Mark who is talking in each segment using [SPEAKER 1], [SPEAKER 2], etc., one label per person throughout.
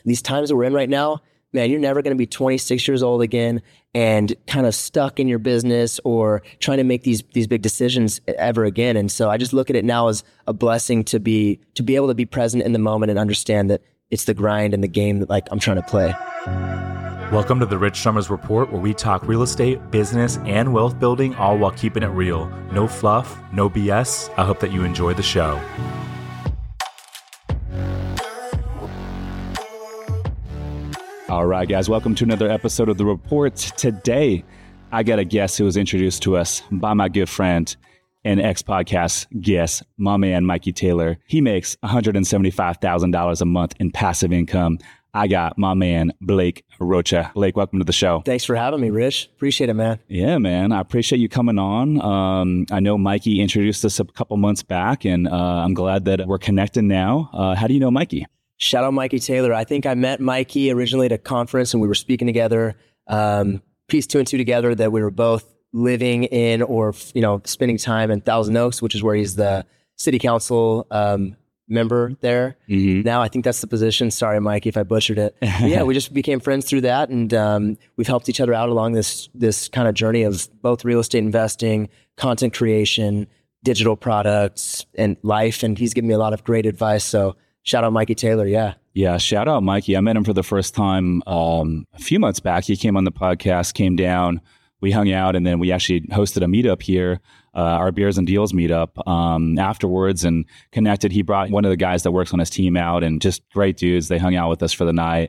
[SPEAKER 1] these times that we're in right now, man, you're never going to be 26 years old again and kind of stuck in your business or trying to make these big decisions ever again. And so I just look at it now as a blessing to be able to be present in the moment and understand that it's the grind and the game that like I'm trying to play.
[SPEAKER 2] Welcome to the Rich Summers Report, where we talk real estate, business, and wealth building, all while keeping it real. No fluff, no BS. I hope that you enjoy the show.
[SPEAKER 3] All right, guys, welcome to another episode of The Report. Today, I got a guest who was introduced to us by my good friend and ex-podcast guest, my man, Mikey Taylor. He makes $175,000 a month in passive income. I got my man, Blake Rocha. Blake, welcome to the show.
[SPEAKER 1] Thanks for having me, Rich. Appreciate it, man.
[SPEAKER 3] Yeah, man. I appreciate you coming on. I know Mikey introduced us a couple months back, and I'm glad that we're connecting now. How do you know Mikey?
[SPEAKER 1] Shout out Mikey Taylor. I think I met Mikey originally at a conference and we were speaking together, pieced two and two together that we were both living in or, spending time in Thousand Oaks, which is where he's the city council member there. Mm-hmm. Now I think that's the position. Sorry, Mikey, if I butchered it. But yeah, we just became friends through that. And we've helped each other out along this kind of journey of both real estate investing, content creation, digital products, and life. And he's given me a lot of great advice. So shout out Mikey Taylor, yeah. Yeah,
[SPEAKER 3] shout out Mikey. I met him for the first time a few months back. He came on the podcast, came down, we hung out, and then we actually hosted a meetup here, our Beers and Deals meetup afterwards, and connected. He brought one of the guys that works on his team out, and just great dudes. They hung out with us for the night.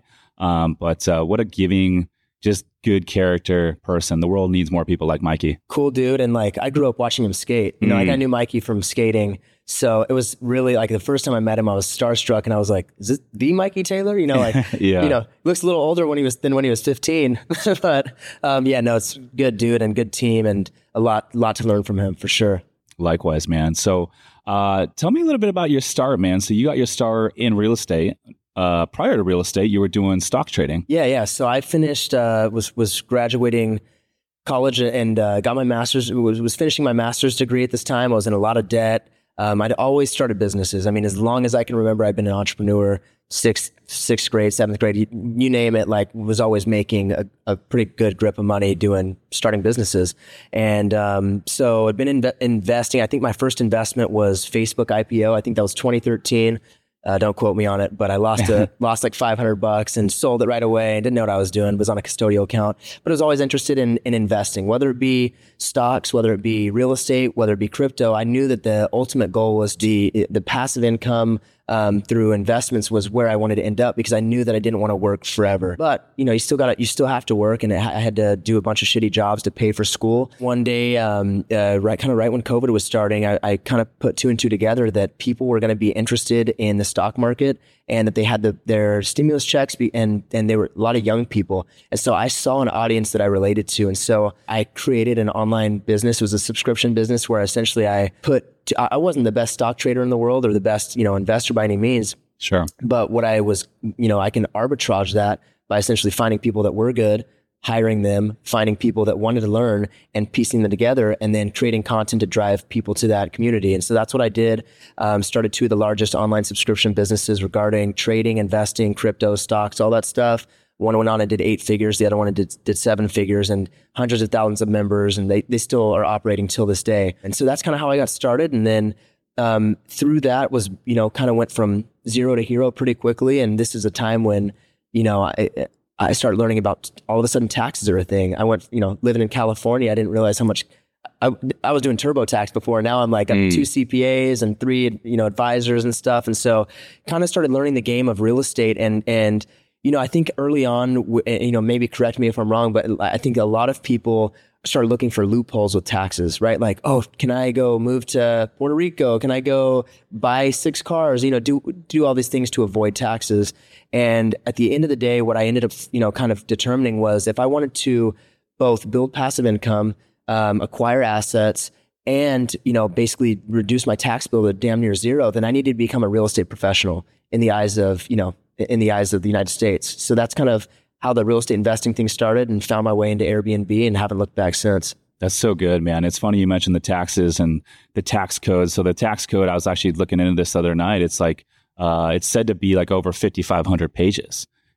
[SPEAKER 3] But what a giving, just good character person. The world needs more people like Mikey.
[SPEAKER 1] Cool dude. And like, I grew up watching him skate. Like I knew Mikey from skating. So it was really like the first time I met him, I was starstruck and I was like, is this the Mikey Taylor?
[SPEAKER 3] Yeah.
[SPEAKER 1] Looks a little older than when he was 15. But it's good dude and good team and a lot to learn from him for sure.
[SPEAKER 3] Likewise, man. So tell me a little bit about your start, man. So you got your start in real estate. Prior to real estate, you were doing stock trading.
[SPEAKER 1] Yeah. So I finished, was graduating college and got my master's, was finishing my master's degree at this time. I was in a lot of debt. I'd always started businesses. I mean, as long as I can remember, I've been an entrepreneur, sixth grade, seventh grade, you name it, like was always making a pretty good grip of money starting businesses. And so I'd been investing. I think my first investment was Facebook IPO. I think that was 2013. Don't quote me on it, but I lost like $500 and sold it right away. I didn't know what I was doing. Was on a custodial account, but I was always interested in investing, whether it be stocks, whether it be real estate, whether it be crypto. I knew that the ultimate goal was the passive income through investments was where I wanted to end up because I knew that I didn't want to work forever. But you still have to work, and I had to do a bunch of shitty jobs to pay for school. One day, right when COVID was starting, I kind of put two and two together that people were going to be interested in the stock market and that they had their stimulus checks and they were a lot of young people. And so I saw an audience that I related to. And so I created an online business. It was a subscription business where essentially I wasn't the best stock trader in the world or the best, investor by any means.
[SPEAKER 3] Sure.
[SPEAKER 1] But what I was, I can arbitrage that by essentially finding people that were good, hiring them, finding people that wanted to learn and piecing them together and then creating content to drive people to that community. And so that's what I did. Started two of the largest online subscription businesses regarding trading, investing, crypto, stocks, all that stuff. One went on and did 8 figures. The other one did 7 figures and hundreds of thousands of members. And they still are operating till this day. And so that's kind of how I got started. And then through that was, kind of went from zero to hero pretty quickly. And this is a time when, I started learning about all of a sudden taxes are a thing. I went, living in California, I didn't realize how much I was doing TurboTax before. Now I'm 2 CPAs and 3, advisors and stuff. And so kind of started learning the game of real estate and I think early on, maybe correct me if I'm wrong, but I think a lot of people started looking for loopholes with taxes, right? Like, oh, can I go move to Puerto Rico? Can I go buy 6 cars? Do all these things to avoid taxes. And at the end of the day, what I ended up, kind of determining was if I wanted to both build passive income, acquire assets, and, basically reduce my tax bill to damn near zero, then I needed to become a real estate professional in the eyes of the United States. So that's kind of how the real estate investing thing started and found my way into Airbnb and haven't looked back since.
[SPEAKER 3] That's so good, man. It's funny you mentioned the taxes and the tax code. So the tax code, I was actually looking into this the other night. It's like, it's said to be like over 5,500 pages.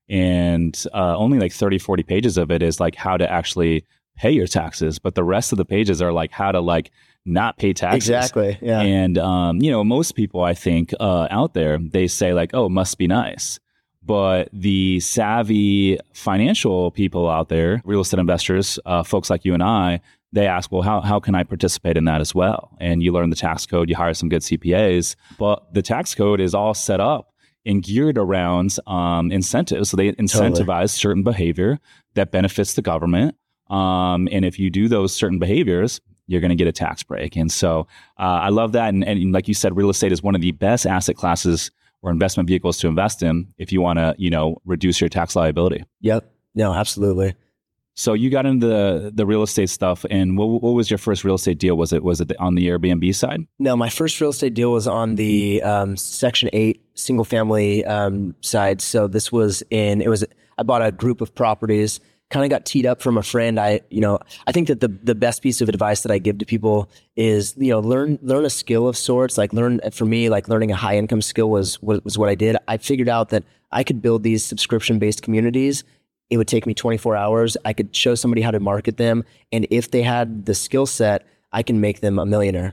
[SPEAKER 3] And only like 30, 40 pages of it is like how to actually pay your taxes. But the rest of the pages are like how to like not pay taxes.
[SPEAKER 1] Exactly. Yeah.
[SPEAKER 3] And, most people I think out there, they say like, oh, it must be nice. But the savvy financial people out there, real estate investors, folks like you and I, they ask, well, how can I participate in that as well? And you learn the tax code, you hire some good CPAs, but the tax code is all set up and geared around incentives. So they incentivize certain behavior that benefits the government. And if you do those certain behaviors, you're going to get a tax break. And so I love that. And like you said, real estate is one of the best asset classes or investment vehicles to invest in if you want to, reduce your tax liability.
[SPEAKER 1] Yep. No, absolutely.
[SPEAKER 3] So you got into the real estate stuff, and what was your first real estate deal? Was it on the Airbnb side?
[SPEAKER 1] No, my first real estate deal was on the Section 8 single family side. So this was I bought a group of properties, kind of got teed up from a friend. I think that the best piece of advice that I give to people is, learn a skill of sorts. Like for me, like learning a high income skill was what I did. I figured out that I could build these subscription based communities. It would take me 24 hours. I could show somebody how to market them. And if they had the skill set, I can make them a millionaire.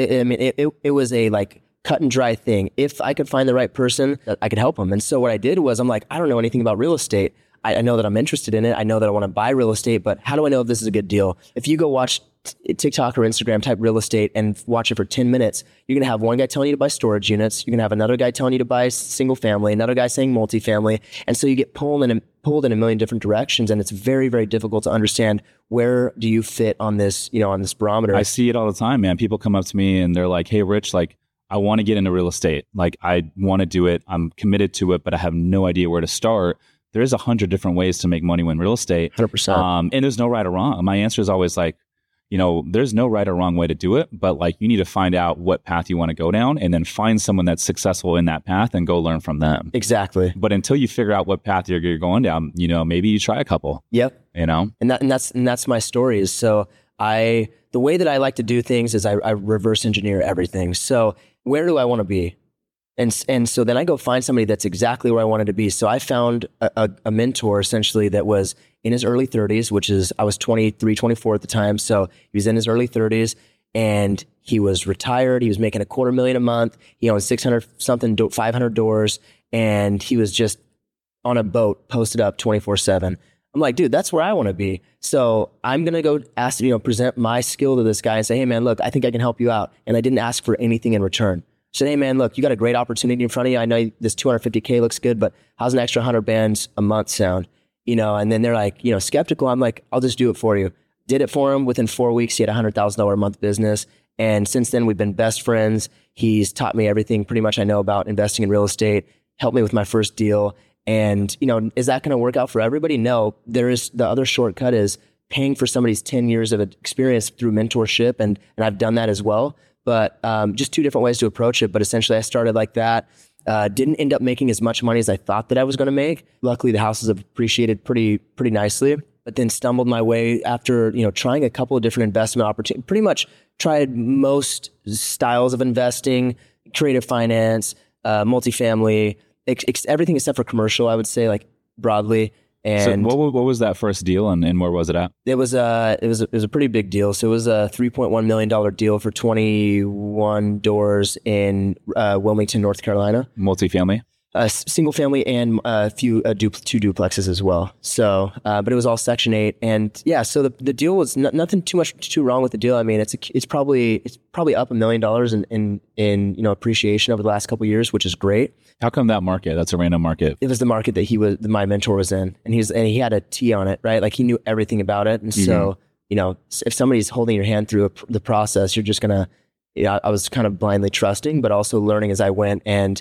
[SPEAKER 1] It was a like cut and dry thing. If I could find the right person, I could help them. And so what I did was I'm like, I don't know anything about real estate. I know that I'm interested in it. I know that I want to buy real estate, but how do I know if this is a good deal? If you go watch TikTok or Instagram, type real estate and watch it for 10 minutes, you're going to have one guy telling you to buy storage units. You're going to have another guy telling you to buy single family, another guy saying multifamily. And so you get pulled in a million different directions. And it's very, very difficult to understand where do you fit on this, on this barometer.
[SPEAKER 3] I see it all the time, man. People come up to me and they're like, hey, Rich, like, I want to get into real estate. Like, I want to do it. I'm committed to it, but I have no idea where to start. There is 100 different ways to make money in real estate.
[SPEAKER 1] 100%.
[SPEAKER 3] And there's no right or wrong. My answer is always like, there's no right or wrong way to do it, but like you need to find out what path you want to go down and then find someone that's successful in that path and go learn from them.
[SPEAKER 1] Exactly.
[SPEAKER 3] But until you figure out what path you're going down, maybe you try a couple.
[SPEAKER 1] Yep.
[SPEAKER 3] And
[SPEAKER 1] that's my story. Is so the way that I like to do things is I reverse engineer everything. So where do I want to be? And so then I go find somebody that's exactly where I wanted to be. So I found a mentor essentially that was in his early 30s, which is, I was 23, 24 at the time. So he was in his early 30s and he was retired. He was making $250,000 a month. He owned 500 doors, and he was just on a boat posted up 24/7. I'm like, dude, that's where I want to be. So I'm going to go present my skill to this guy and say, hey man, look, I think I can help you out. And I didn't ask for anything in return. Said, hey man, look, you got a great opportunity in front of you. I know this $250K looks good, but how's an extra 100 bands a month sound? And then they're like, skeptical. I'm like, I'll just do it for you. Did it for him. Within 4 weeks, he had $100,000 a month business. And since then we've been best friends. He's taught me everything pretty much I know about investing in real estate, helped me with my first deal. And, is that going to work out for everybody? No, the other shortcut is paying for somebody's 10 years of experience through mentorship. And I've done that as well. But just two different ways to approach it. But essentially I started like that. Didn't end up making as much money as I thought that I was going to make. Luckily, the houses have appreciated pretty nicely. But then stumbled my way after trying a couple of different investment opportunities. Pretty much tried most styles of investing, creative finance, multifamily, everything except for commercial. I would say like broadly. And
[SPEAKER 3] so what was that first deal and where was it at?
[SPEAKER 1] It was a pretty big deal. So it was a $3.1 million deal for 21 doors in Wilmington, North Carolina.
[SPEAKER 3] Multifamily?
[SPEAKER 1] Single family and a few two duplexes as well. So, but it was all Section 8, and yeah. So the deal was nothing too wrong with the deal. I mean, it's probably up $1 million in appreciation over the last couple of years, which is great.
[SPEAKER 3] How come that market? That's a random market.
[SPEAKER 1] It was the market that my mentor was in, and he had a T on it, right? Like he knew everything about it, and so if somebody's holding your hand through the process, you're just gonna. I was kind of blindly trusting, but also learning as I went, and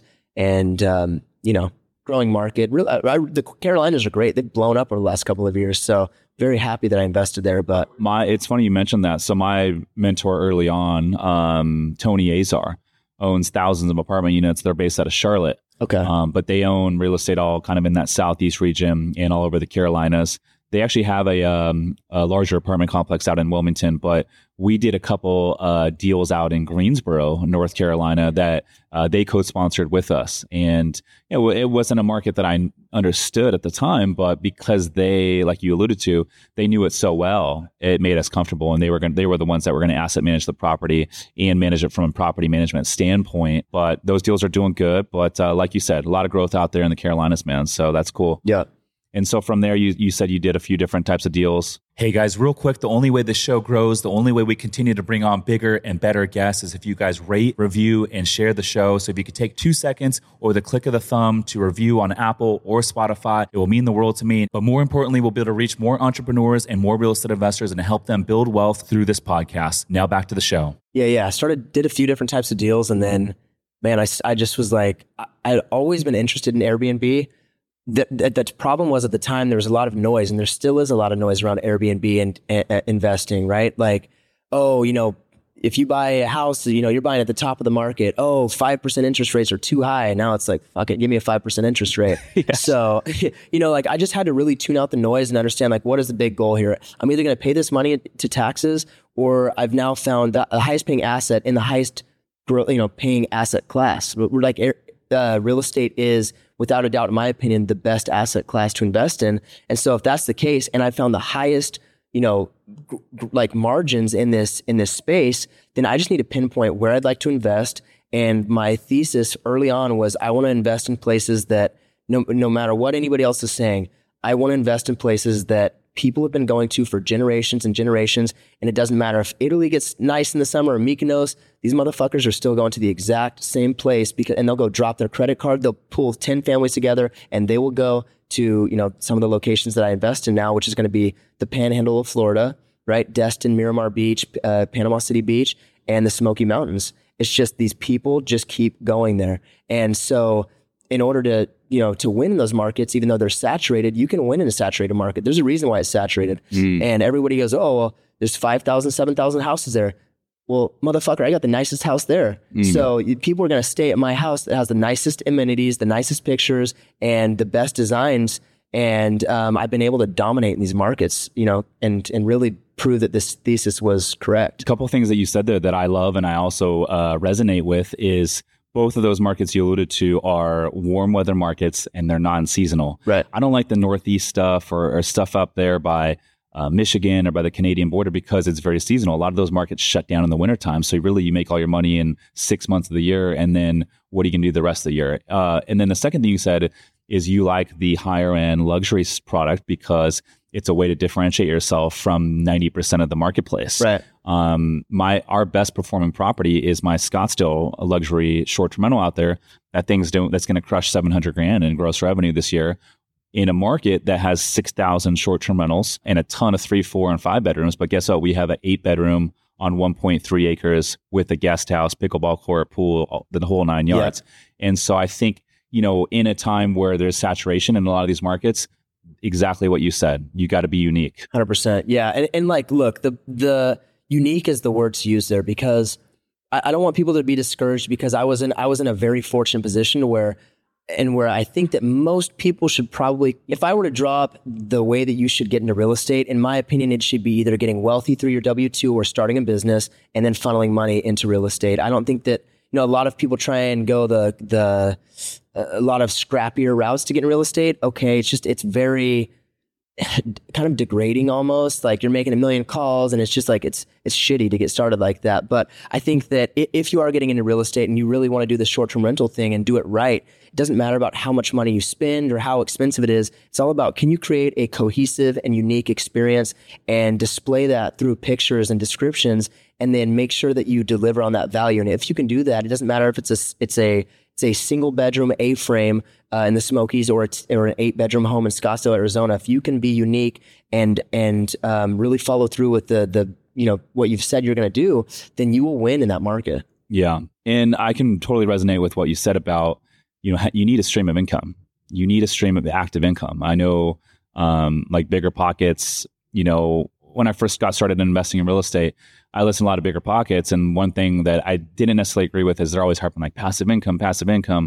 [SPEAKER 1] growing market. The Carolinas are great. They've blown up over the last couple of years. So very happy that I invested there. But
[SPEAKER 3] it's funny you mentioned that. So my mentor early on, Tony Azar, owns thousands of apartment units. They're based out of Charlotte.
[SPEAKER 1] Okay.
[SPEAKER 3] But they own real estate all kind of in that Southeast region and all over the Carolinas. They actually have a larger apartment complex out in Wilmington, but we did a couple deals out in Greensboro, North Carolina, that they co-sponsored with us. And it wasn't a market that I understood at the time, but because they, like you alluded to, they knew it so well, it made us comfortable. And they were the ones that were going to asset manage the property and manage it from a property management standpoint. But those deals are doing good. But like you said, a lot of growth out there in the Carolinas, man. So that's cool.
[SPEAKER 1] Yeah.
[SPEAKER 3] And so from there, you said you did a few different types of deals.
[SPEAKER 2] Hey guys, real quick, the only way this show grows, the only way we continue to bring on bigger and better guests is if you guys rate, review, and share the show. So if you could take 2 seconds or the click of the thumb to review on Apple or Spotify, it will mean the world to me. But more importantly, we'll be able to reach more entrepreneurs and more real estate investors and help them build wealth through this podcast. Now back to the show.
[SPEAKER 1] Yeah. I did a few different types of deals. And then, man, I just was like, I'd always been interested in Airbnb. The problem was at the time there was a lot of noise, and there still is a lot of noise around Airbnb and investing, right? Like, if you buy a house, you're buying at the top of the market. 5% interest rates are too high. Now it's like, fuck it, give me a 5% interest rate. Yes. So, I just had to really tune out the noise and understand, like, what is the big goal here? I'm either going to pay this money to taxes, or I've now found the highest paying asset in the highest, paying asset class. We're like, real estate is, without a doubt, in my opinion, the best asset class to invest in. And so if that's the case, and I found the highest, margins in this space, then I just need to pinpoint where I'd like to invest. And my thesis early on was I want to invest in places that no matter what anybody else is saying, I want to invest in places that people have been going to for generations and generations. And it doesn't matter if Italy gets nice in the summer or Mykonos, these motherfuckers are still going to the exact same place and they'll go drop their credit card. They'll pull 10 families together and they will go to, some of the locations that I invest in now, which is going to be the Panhandle of Florida, right? Destin, Miramar Beach, Panama City Beach, and the Smoky Mountains. It's just these people just keep going there. And so in order to win in those markets, even though they're saturated, you can win in a saturated market. There's a reason why it's saturated. And everybody goes, there's 5,000, 7,000 houses there. Well, motherfucker, I got the nicest house there. So people are going to stay at my house that has the nicest amenities, the nicest pictures, and the best designs. And I've been able to dominate in these markets, and really prove that this thesis was correct.
[SPEAKER 3] A couple of things that you said there that I love and I also resonate with is both of those markets you alluded to are warm weather markets and they're non-seasonal.
[SPEAKER 1] Right.
[SPEAKER 3] I don't like the Northeast stuff or stuff up there by Michigan or by the Canadian border because it's very seasonal. A lot of those markets shut down in the wintertime. So really you make all your money in 6 months of the year. And then what are you going to do the rest of the year? And then the second thing you said is you like the higher end luxury product because it's a way to differentiate yourself from 90% of the marketplace.
[SPEAKER 1] Right.
[SPEAKER 3] Our best performing property is my Scottsdale luxury short-term rental out there. That's going to crush $700,000 in gross revenue this year in a market that has 6,000 short-term rentals and a ton of 3, 4, and 5 bedrooms. But guess what? We have an 8-bedroom on 1.3 acres with a guest house, pickleball court, pool, the whole 9 yards. Yeah. And so I think, in a time where there's saturation in a lot of these markets, exactly what you said. You got to be unique.
[SPEAKER 1] 100%. Yeah. And like, look, the unique is the word to use there because I don't want people to be discouraged because I was in a very fortunate position where I think that most people should probably, if I were to draw up the way that you should get into real estate, in my opinion, it should be either getting wealthy through your W-2 or starting a business and then funneling money into real estate. I don't think that, a lot of people try and go a lot of scrappier routes to get in real estate. Okay. It's very kind of degrading almost, like you're making 1 million calls and it's just like, it's shitty to get started like that. But I think that if you are getting into real estate and you really want to do the short-term rental thing and do it right, it doesn't matter about how much money you spend or how expensive it is. It's all about, can you create a cohesive and unique experience and display that through pictures and descriptions and then make sure that you deliver on that value. And if you can do that, it doesn't matter if it's a single bedroom A-frame in the Smokies or an 8-bedroom home in Scottsdale, Arizona. If you can be unique and really follow through with the what you've said you're going to do, then you will win in that market.
[SPEAKER 3] Yeah. And I can totally resonate with what you said about, you need a stream of income. You need a stream of active income. I know like Bigger Pockets, when I first got started investing in real estate, I listened to a lot of Bigger Pockets. And one thing that I didn't necessarily agree with is they're always harping like passive income.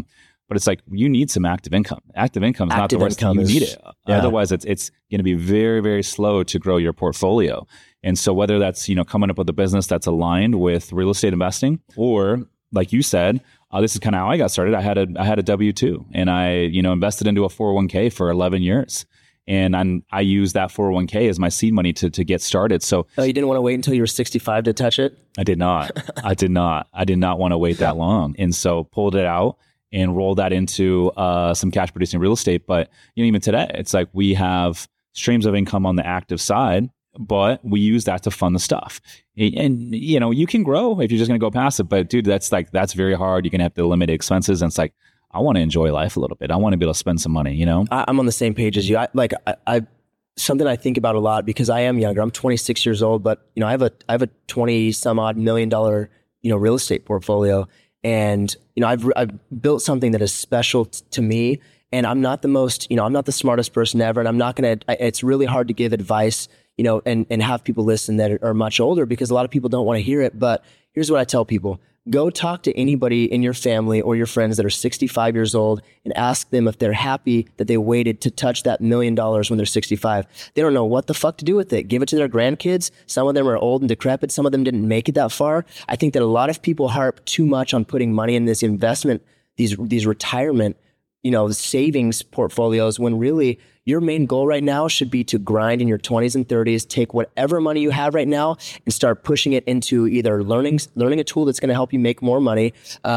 [SPEAKER 3] But it's like, you need some active income. Active income is not the worst thing. You need it.
[SPEAKER 1] Yeah.
[SPEAKER 3] Otherwise, it's going to be very, very slow to grow your portfolio. And so whether that's, coming up with a business that's aligned with real estate investing, or like you said, this is kind of how I got started. I had a W-2, and I, invested into a 401k for 11 years. And I used that 401k as my seed money to get started. So
[SPEAKER 1] you didn't want to wait until you were 65 to touch it?
[SPEAKER 3] I did not. I did not want to wait that long. And so pulled it out and rolled that into some cash producing real estate. But even today, it's like we have streams of income on the active side, but we use that to fund the stuff. And you can grow if you're just going to go passive. But dude, that's very hard. You're going to have to limit expenses. And it's like, I want to enjoy life a little bit. I want to be able to spend some money,
[SPEAKER 1] I'm on the same page as you. I something I think about a lot because I am younger. I'm 26 years old, but I have a 20 some odd $1 million, real estate portfolio. And, I've built something that is special to me, and I'm not the most, I'm not the smartest person ever. And I'm not going to, it's really hard to give advice, and have people listen that are much older, because a lot of people don't want to hear it. But here's what I tell people. Go talk to anybody in your family or your friends that are 65 years old and ask them if they're happy that they waited to touch that $1 million when they're 65. They don't know what the fuck to do with it. Give it to their grandkids. Some of them are old and decrepit. Some of them didn't make it that far. I think that a lot of people harp too much on putting money in this investment, these retirement, savings portfolios, when really your main goal right now should be to grind in your 20s and 30s, take whatever money you have right now and start pushing it into either learning a tool that's going to help you make more money,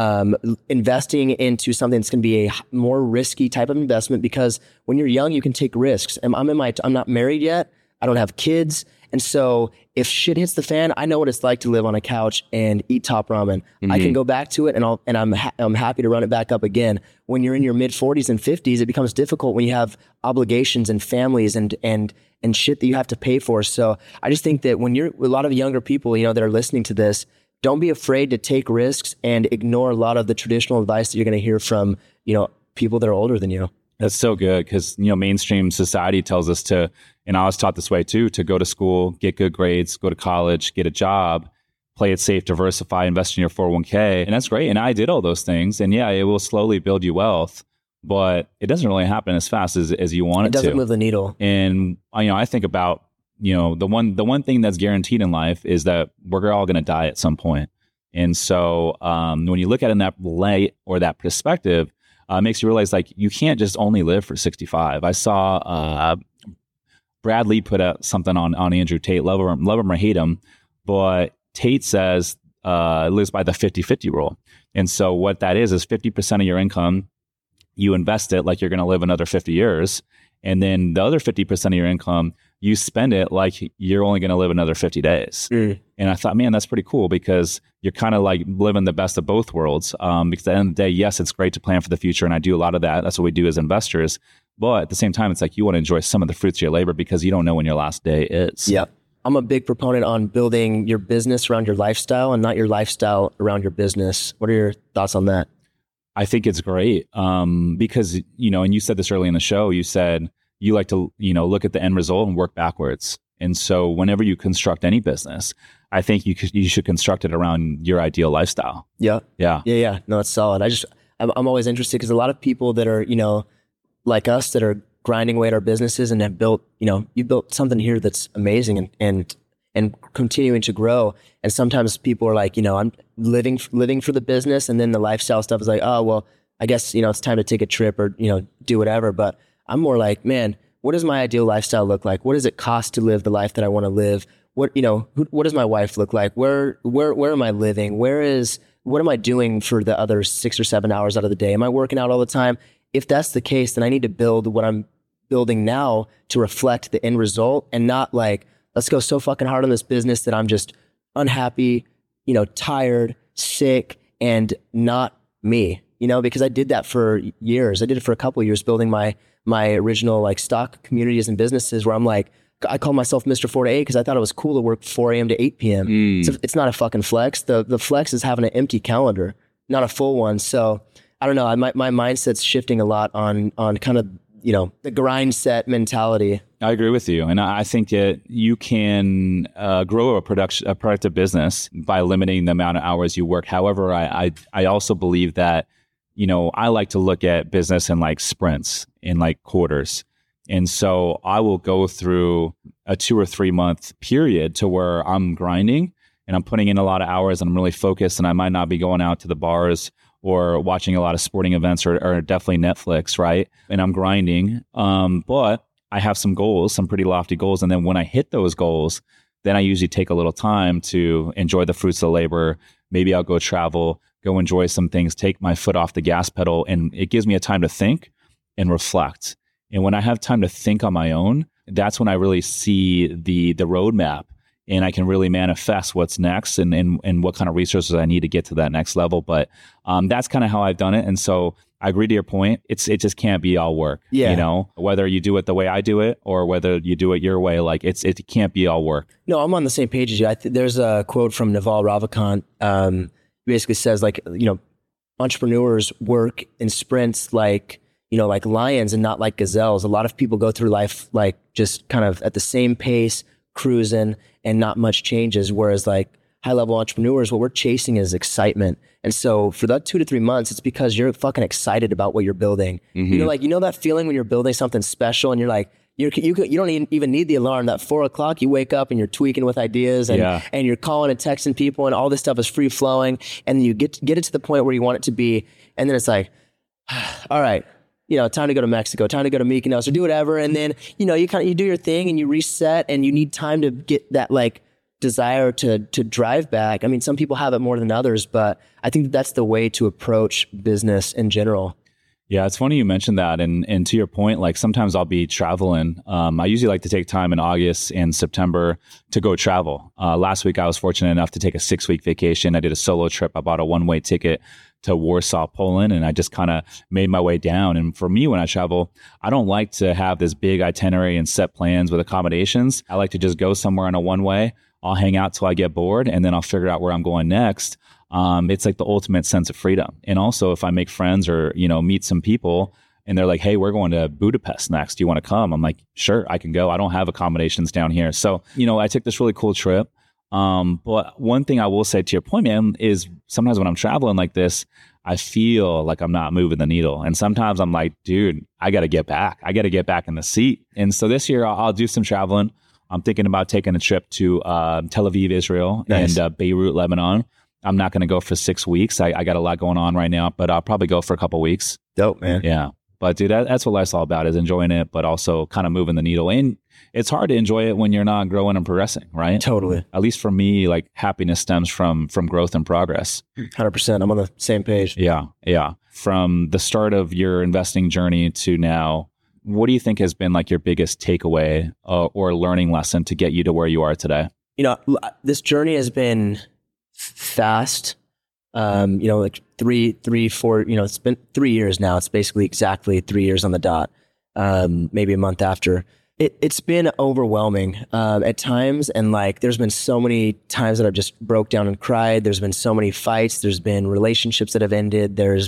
[SPEAKER 1] investing into something that's going to be a more risky type of investment, because when you're young, you can take risks. I'm not married yet. I don't have kids. And so if shit hits the fan, I know what it's like to live on a couch and eat top ramen. Mm-hmm. I can go back to it, and I'm happy to run it back up again. When you're in your mid 40s and 50s, it becomes difficult when you have obligations and families and shit that you have to pay for. So I just think that when you're a lot of younger people, that are listening to this, don't be afraid to take risks and ignore a lot of the traditional advice that you're going to hear from, people that are older than you.
[SPEAKER 3] That's so good, because mainstream society tells us to, and I was taught this way too, to go to school, get good grades, go to college, get a job, play it safe, diversify, invest in your 401k, and that's great. And I did all those things, and yeah, it will slowly build you wealth, but it doesn't really happen as fast as you want it to.
[SPEAKER 1] It doesn't move the needle.
[SPEAKER 3] And I think about the one thing that's guaranteed in life is that we're all going to die at some point. And so when you look at it in that light or that perspective, it makes you realize, like, you can't just only live for 65. I saw Brad Lee put out something on Andrew Tate, love him or hate him, but Tate says lives by the 50-50 rule. And so what that is 50% of your income, you invest it like you're going to live another 50 years. And then the other 50% of your income, you spend it like you're only going to live another 50 days. Mm. And I thought, man, that's pretty cool, because you're kind of like living the best of both worlds. Because at the end of the day, yes, it's great to plan for the future. And I do a lot of that. That's what we do as investors. But at the same time, it's like you want to enjoy some of the fruits of your labor, because you don't know when your last day is.
[SPEAKER 1] Yeah. I'm a big proponent on building your business around your lifestyle and not your lifestyle around your business. What are your thoughts on that?
[SPEAKER 3] I think it's great because, and you said this early in the show, you said you like to, look at the end result and work backwards. And so whenever you construct any business, I think you should construct it around your ideal lifestyle.
[SPEAKER 1] Yeah.
[SPEAKER 3] Yeah.
[SPEAKER 1] Yeah. No, it's solid. I'm always interested, because a lot of people that are, like us, that are grinding away at our businesses and have built, you built something here that's amazing and continuing to grow. And sometimes people are like, I'm living for the business, and then the lifestyle stuff is like, oh, well, I guess, it's time to take a trip or, do whatever. But I'm more like, man, what does my ideal lifestyle look like? What does it cost to live the life that I want to live? What does my wife look like? Where am I living? What am I doing for the other 6 or 7 hours out of the day? Am I working out all the time? If that's the case, then I need to build what I'm building now to reflect the end result, and not like, let's go so fucking hard on this business that I'm just unhappy, tired, sick, and not me, because I did that for years. I did it for a couple of years, building my original like stock communities and businesses, where I'm like, I call myself Mr. 4 to 8 because I thought it was cool to work 4 a.m. to 8 p.m. So it's not a fucking flex. The flex is having an empty calendar, not a full one. So I don't know. My mindset's shifting a lot on kind of, the grind set mentality.
[SPEAKER 3] I agree with you. And I think that you can grow a productive business by limiting the amount of hours you work. However, I also believe that, I like to look at business in like sprints, in like quarters. And so I will go through a 2 or 3 month period to where I'm grinding and I'm putting in a lot of hours and I'm really focused, and I might not be going out to the bars or watching a lot of sporting events or definitely Netflix, right? And I'm grinding. But I have some goals, some pretty lofty goals. And then when I hit those goals, then I usually take a little time to enjoy the fruits of the labor. Maybe I'll go travel, go enjoy some things, take my foot off the gas pedal. And it gives me a time to think and reflect. And when I have time to think on my own, that's when I really see the roadmap, and I can really manifest what's next and what kind of resources I need to get to that next level. But that's kind of how I've done it. And so I agree to your point. It just can't be all work.
[SPEAKER 1] Yeah.
[SPEAKER 3] Whether you do it the way I do it or whether you do it your way, like it can't be all work.
[SPEAKER 1] No, I'm on the same page as you. There's a quote from Naval Ravikant. Basically says entrepreneurs work in sprints like lions and not like gazelles. A lot of people go through life like just kind of at the same pace, cruising, and not much changes. Whereas like high level entrepreneurs, what we're chasing is excitement. And so for that 2 to 3 months, it's because you're fucking excited about what you're building. Mm-hmm. That feeling when you're building something special and you're like, you don't even need the alarm. That 4 o'clock, you wake up and you're tweaking with ideas and you're calling and texting people and all this stuff is free flowing. And then you get it to the point where you want it to be. And then it's like, all right, time to go to Mexico, time to go to Mykonos or do whatever. And then, you do your thing and you reset and you need time to get that like desire to drive back. I mean, some people have it more than others, but I think that's the way to approach business in general.
[SPEAKER 3] Yeah, it's funny you mentioned that. And to your point, like sometimes I'll be traveling. I usually like to take time in August and September to go travel. Last week, I was fortunate enough to take a 6-week vacation. I did a solo trip. I bought a one-way ticket to Warsaw, Poland, and I just kind of made my way down. And for me, when I travel, I don't like to have this big itinerary and set plans with accommodations. I like to just go somewhere on a one-way. I'll hang out till I get bored, and then I'll figure out where I'm going next. It's like the ultimate sense of freedom. And also, if I make friends or, meet some people and they're like, hey, we're going to Budapest next. Do you want to come? I'm like, sure, I can go. I don't have accommodations down here. So, I took this really cool trip. But one thing I will say to your point, man, is sometimes when I'm traveling like this, I feel like I'm not moving the needle. And sometimes I'm like, dude, I got to get back. I got to get back in the seat. And so this year I'll do some traveling. I'm thinking about taking a trip to Tel Aviv, Israel, nice. And Beirut, Lebanon. I'm not going to go for 6 weeks. I got a lot going on right now, but I'll probably go for a couple weeks.
[SPEAKER 1] Dope, man.
[SPEAKER 3] Yeah. But dude, that's what life's all about, is enjoying it, but also kind of moving the needle. And it's hard to enjoy it when you're not growing and progressing, right?
[SPEAKER 1] Totally.
[SPEAKER 3] At least for me, like happiness stems from growth and progress.
[SPEAKER 1] 100%. I'm on the same page.
[SPEAKER 3] Yeah. Yeah. From the start of your investing journey to now, what do you think has been like your biggest takeaway or learning lesson to get you to where you are today?
[SPEAKER 1] This journey has been fast. Like 3, 4, it's been 3 years now. It's basically exactly 3 years on the dot. Maybe a month after. It's been overwhelming at times. And like, there's been so many times that I've just broke down and cried. There's been so many fights. There's been relationships that have ended. There's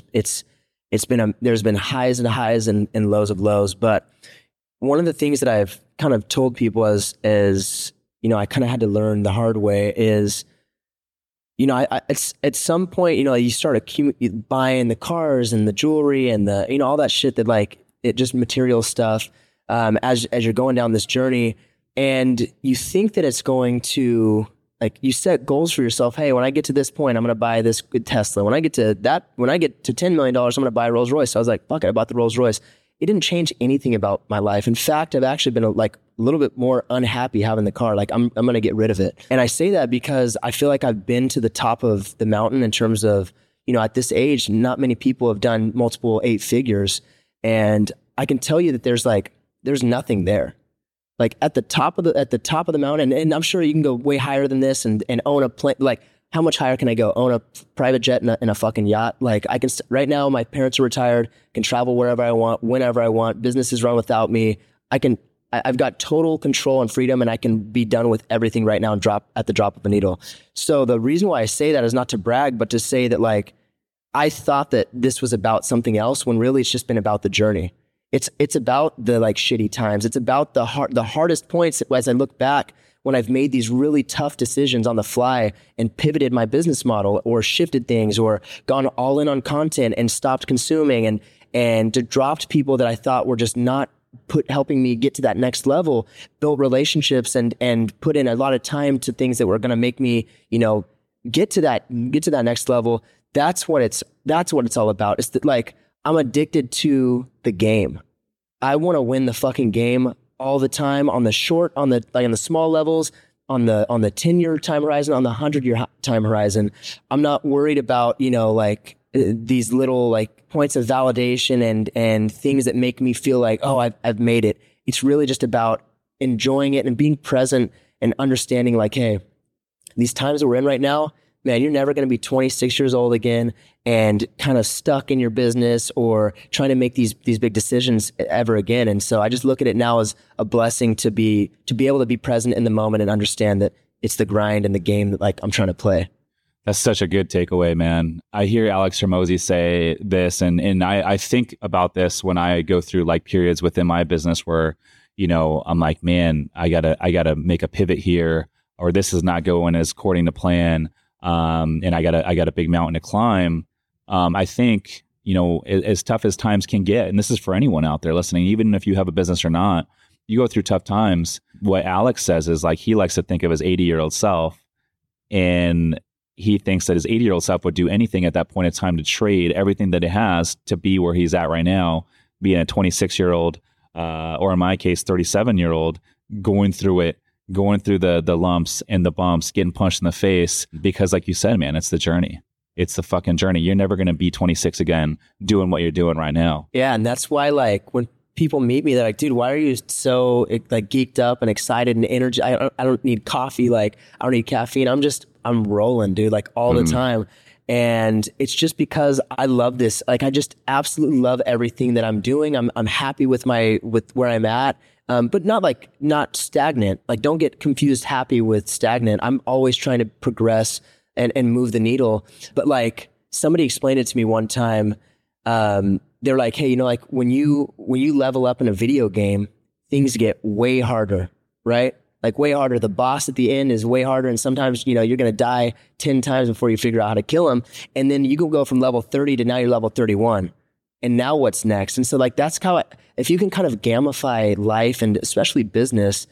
[SPEAKER 1] been highs and highs and lows of lows. But one of the things that I've kind of told people as I kind of had to learn the hard way is, it's at some point, you start buying the cars and the jewelry and the, all that shit that like, it just material stuff, as you're going down this journey, and you think that it's going to, like, you set goals for yourself. Hey, when I get to this point, I'm going to buy this good Tesla. When I get to $10 million, I'm going to buy a Rolls Royce. So I was like, fuck it, I bought the Rolls Royce. It didn't change anything about my life. In fact, I've actually been a little bit more unhappy having the car. Like I'm going to get rid of it. And I say that because I feel like I've been to the top of the mountain in terms of, at this age, not many people have done multiple 8 figures. And I can tell you that there's nothing there. Like at the top of the mountain, and I'm sure you can go way higher than this and own a plane. Like, how much higher can I go? Own a private jet and a fucking yacht? Like, I can right now, my parents are retired, can travel wherever I want, whenever I want. Businesses run without me. I've got total control and freedom, and I can be done with everything right now and drop at the drop of a needle. So the reason why I say that is not to brag, but to say that like, I thought that this was about something else when really it's just been about the journey. It's about the like shitty times. It's about the hardest points as I look back when I've made these really tough decisions on the fly and pivoted my business model or shifted things or gone all in on content and stopped consuming and dropped people that I thought were just not helping me get to that next level, build relationships and put in a lot of time to things that were going to make me, get to that next level. That's what it's all about. It's that, like, I'm addicted to the game. I want to win the fucking game all the time on the small levels, on the 10-year time horizon, on the 100-year time horizon. I'm not worried about, these little like points of validation and things that make me feel like, oh, I've made it. It's really just about enjoying it and being present and understanding, like, hey, these times that we're in right now, man, you're never going to be 26 years old again and kind of stuck in your business or trying to make these big decisions ever again. And so I just look at it now as a blessing to be able to be present in the moment and understand that it's the grind and the game that, like, I'm trying to play.
[SPEAKER 3] That's such a good takeaway, man. I hear Alex Hormozi say this, and I think about this when I go through like periods within my business where, I'm like, man, I gotta make a pivot here, or this is not going as according to plan. And I got a big mountain to climb. I think, as tough as times can get, and this is for anyone out there listening, even if you have a business or not, you go through tough times. What Alex says is, like, he likes to think of his 80-year-old self, and he thinks that his 80-year-old self would do anything at that point in time to trade everything that it has to be where he's at right now, being a 26-year-old, or in my case, 37-year-old, going through the lumps and the bumps, getting punched in the face. Because, like you said, man, it's the journey. It's the fucking journey. You're never going to be 26 again doing what you're doing right now. Yeah.
[SPEAKER 1] And that's why, like, when people meet me, they're like, dude, why are you so, like, geeked up and excited and energy? I don't need coffee. Like, I don't need caffeine. I'm rolling, dude, like, all the time. And it's just because I love this. Like, I just absolutely love everything that I'm doing. I'm happy with where I'm at. But not stagnant. Like, don't get confused happy with stagnant. I'm always trying to progress and move the needle. But, like, somebody explained it to me one time. They're like, hey, like, when you level up in a video game, things get way harder, right? Like, way harder. The boss at the end is way harder. And sometimes, you're going to die 10 times before you figure out how to kill him. And then you can go from level 30 to now you're level 31. And now what's next? And so, like, that's how, if you can kind of gamify life and especially business,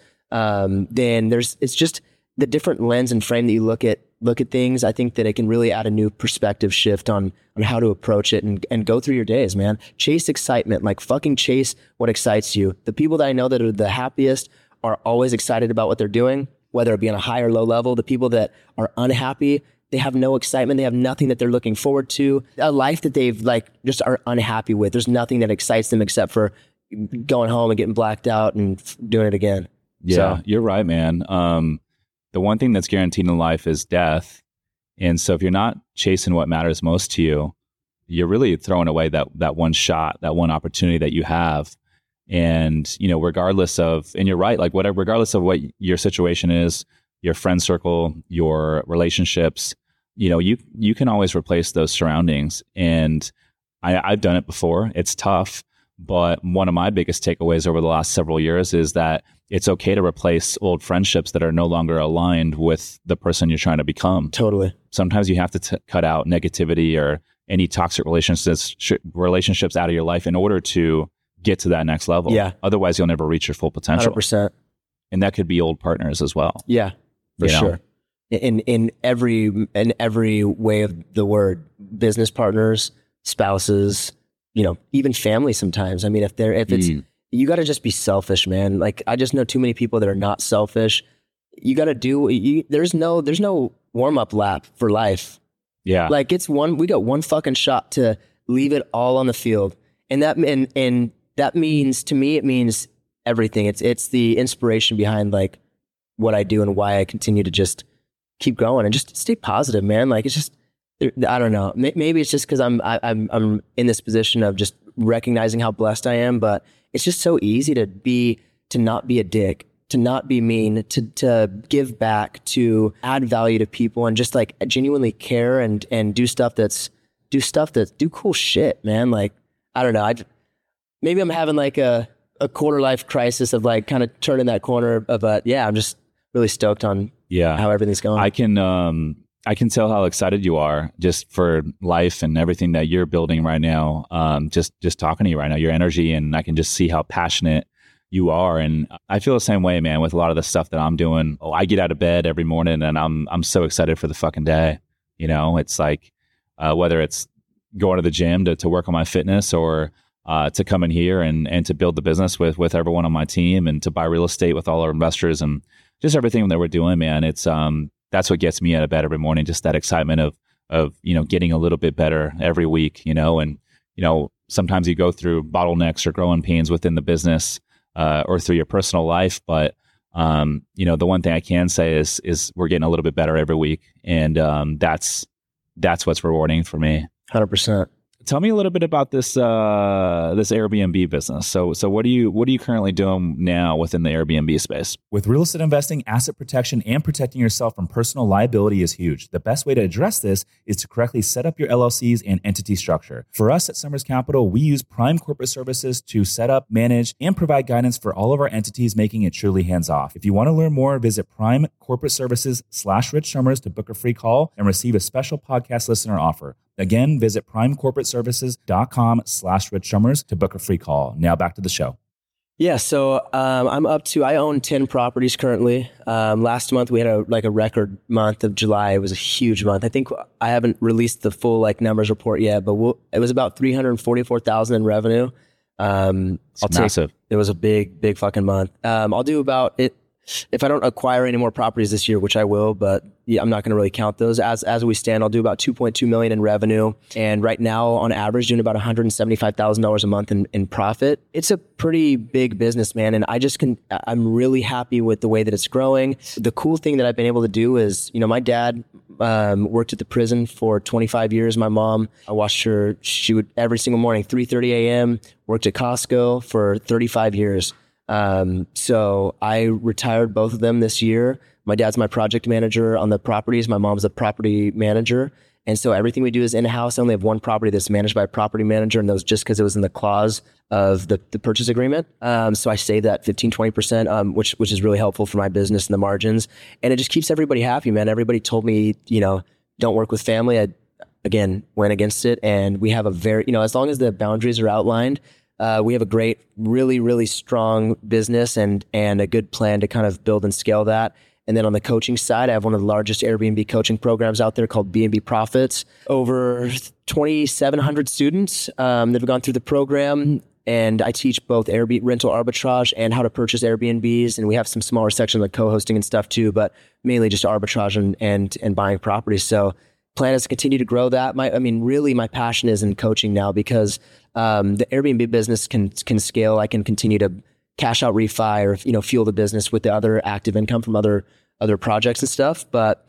[SPEAKER 1] then it's just the different lens and frame that you look at things. I think that it can really add a new perspective shift on how to approach it and go through your days, man. Chase excitement, like, fucking chase what excites you. The people that I know that are the happiest are always excited about what they're doing, whether it be on a high or low level. The people that are unhappy, they have no excitement. They have nothing that they're looking forward to. A life that they've, like, just are unhappy with. There's nothing that excites them except for going home and getting blacked out and doing it again.
[SPEAKER 3] Yeah, so. You're right, man. The one thing that's guaranteed in life is death. And so if you're not chasing what matters most to you, you're really throwing away that one shot, that one opportunity that you have. And, regardless of, and you're right, like, regardless of what your situation is, your friend circle, your relationships, you can always replace those surroundings. And I've done it before. It's tough. But one of my biggest takeaways over the last several years is that it's okay to replace old friendships that are no longer aligned with the person you're trying to become.
[SPEAKER 1] Totally.
[SPEAKER 3] Sometimes you have to cut out negativity or any toxic relationships out of your life in order to get to that next level.
[SPEAKER 1] Yeah.
[SPEAKER 3] Otherwise, you'll never reach your full potential.
[SPEAKER 1] 100%.
[SPEAKER 3] And that could be old partners as well.
[SPEAKER 1] Yeah, for sure. In every way of the word, business partners, spouses, even family sometimes. I mean, if it's, you got to just be selfish, man. Like, I just know too many people that are not selfish. You got to there's no warm up lap for life.
[SPEAKER 3] Yeah.
[SPEAKER 1] Like, we got one fucking shot to leave it all on the field. And that means, to me, it means everything. It's the inspiration behind, like, what I do and why I continue to just keep going and just stay positive, man. Like, it's just, I don't know. Maybe it's just because I'm in this position of just recognizing how blessed I am, but it's just so easy to not be a dick, to not be mean, to give back, to add value to people, and just, like, genuinely care and do cool shit, man. Like, I don't know. Maybe I'm having, like, a quarter life crisis of, like, kind of turning that corner, but yeah, I'm just really stoked on how everything's going.
[SPEAKER 3] I can tell how excited you are just for life and everything that you're building right now. Just talking to you right now, your energy, and I can just see how passionate you are. And I feel the same way, man, with a lot of the stuff that I'm doing. I get out of bed every morning and I'm so excited for the fucking day. You know, it's like, whether it's going to the gym to work on my fitness or to come in here and to build the business with everyone on my team and to buy real estate with all our investors and just everything that we're doing, man. It's, that's what gets me out of bed every morning. Just that excitement of, you know, getting a little bit better every week, you know, and, you know, sometimes you go through bottlenecks or growing pains within the business, or through your personal life. But, you know, the one thing I can say is we're getting a little bit better every week. And, that's what's rewarding for me.
[SPEAKER 1] 100%.
[SPEAKER 3] Tell me a little bit about this this Airbnb business. So what are you currently doing now within the Airbnb space?
[SPEAKER 2] With real estate investing, asset protection and protecting yourself from personal liability is huge. The best way to address this is to correctly set up your LLCs and entity structure. For us at Summers Capital, we use Prime Corporate Services to set up, manage, and provide guidance for all of our entities, making it truly hands-off. If you want to learn more, visit Prime Corporate Services/Rich Summers to book a free call and receive a special podcast listener offer. Again, visit primecorporateservices.com/Rich Summers to book a free call. Now back to the show.
[SPEAKER 1] Yeah, so I own 10 properties currently. Last month we had a record month of July. It was a huge month. I think I haven't released the full numbers report yet, but it was about $344,000 in revenue.
[SPEAKER 3] It's massive.
[SPEAKER 1] It was a big fucking month. I'll do about it. If I don't acquire any more properties this year, which I will, but I'm not going to really count those. As we stand, I'll do about $2.2 million in revenue. And right now, on average, doing about $175,000 a month in profit. It's a pretty big business, man. And I'm really happy with the way that it's growing. The cool thing that I've been able to do is, my dad worked at the prison for 25 years. My mom, I watched her, she would every single morning, 3:30 a.m., worked at Costco for 35 years. So I retired both of them this year. My dad's my project manager on the properties. My mom's a property manager. And so everything we do is in-house. I only have one property that's managed by a property manager, and that was just because it was in the clause of the purchase agreement. So I saved that 15-20%, which is really helpful for my business and the margins. And it just keeps everybody happy, man. Everybody told me, don't work with family. I, again, went against it. And we have a very, as long as the boundaries are outlined, we have a great, really, really strong business and a good plan to kind of build and scale that. And then on the coaching side, I have one of the largest Airbnb coaching programs out there called B&B Profits. Over 2,700 students that have gone through the program. And I teach both Airbnb rental arbitrage and how to purchase Airbnbs. And we have some smaller sections like co-hosting and stuff too, but mainly just arbitrage and buying properties. So plan is to continue to grow that. Really my passion is in coaching now because the Airbnb business can scale. I can continue to cash out refi or fuel the business with the other active income from other projects and stuff. But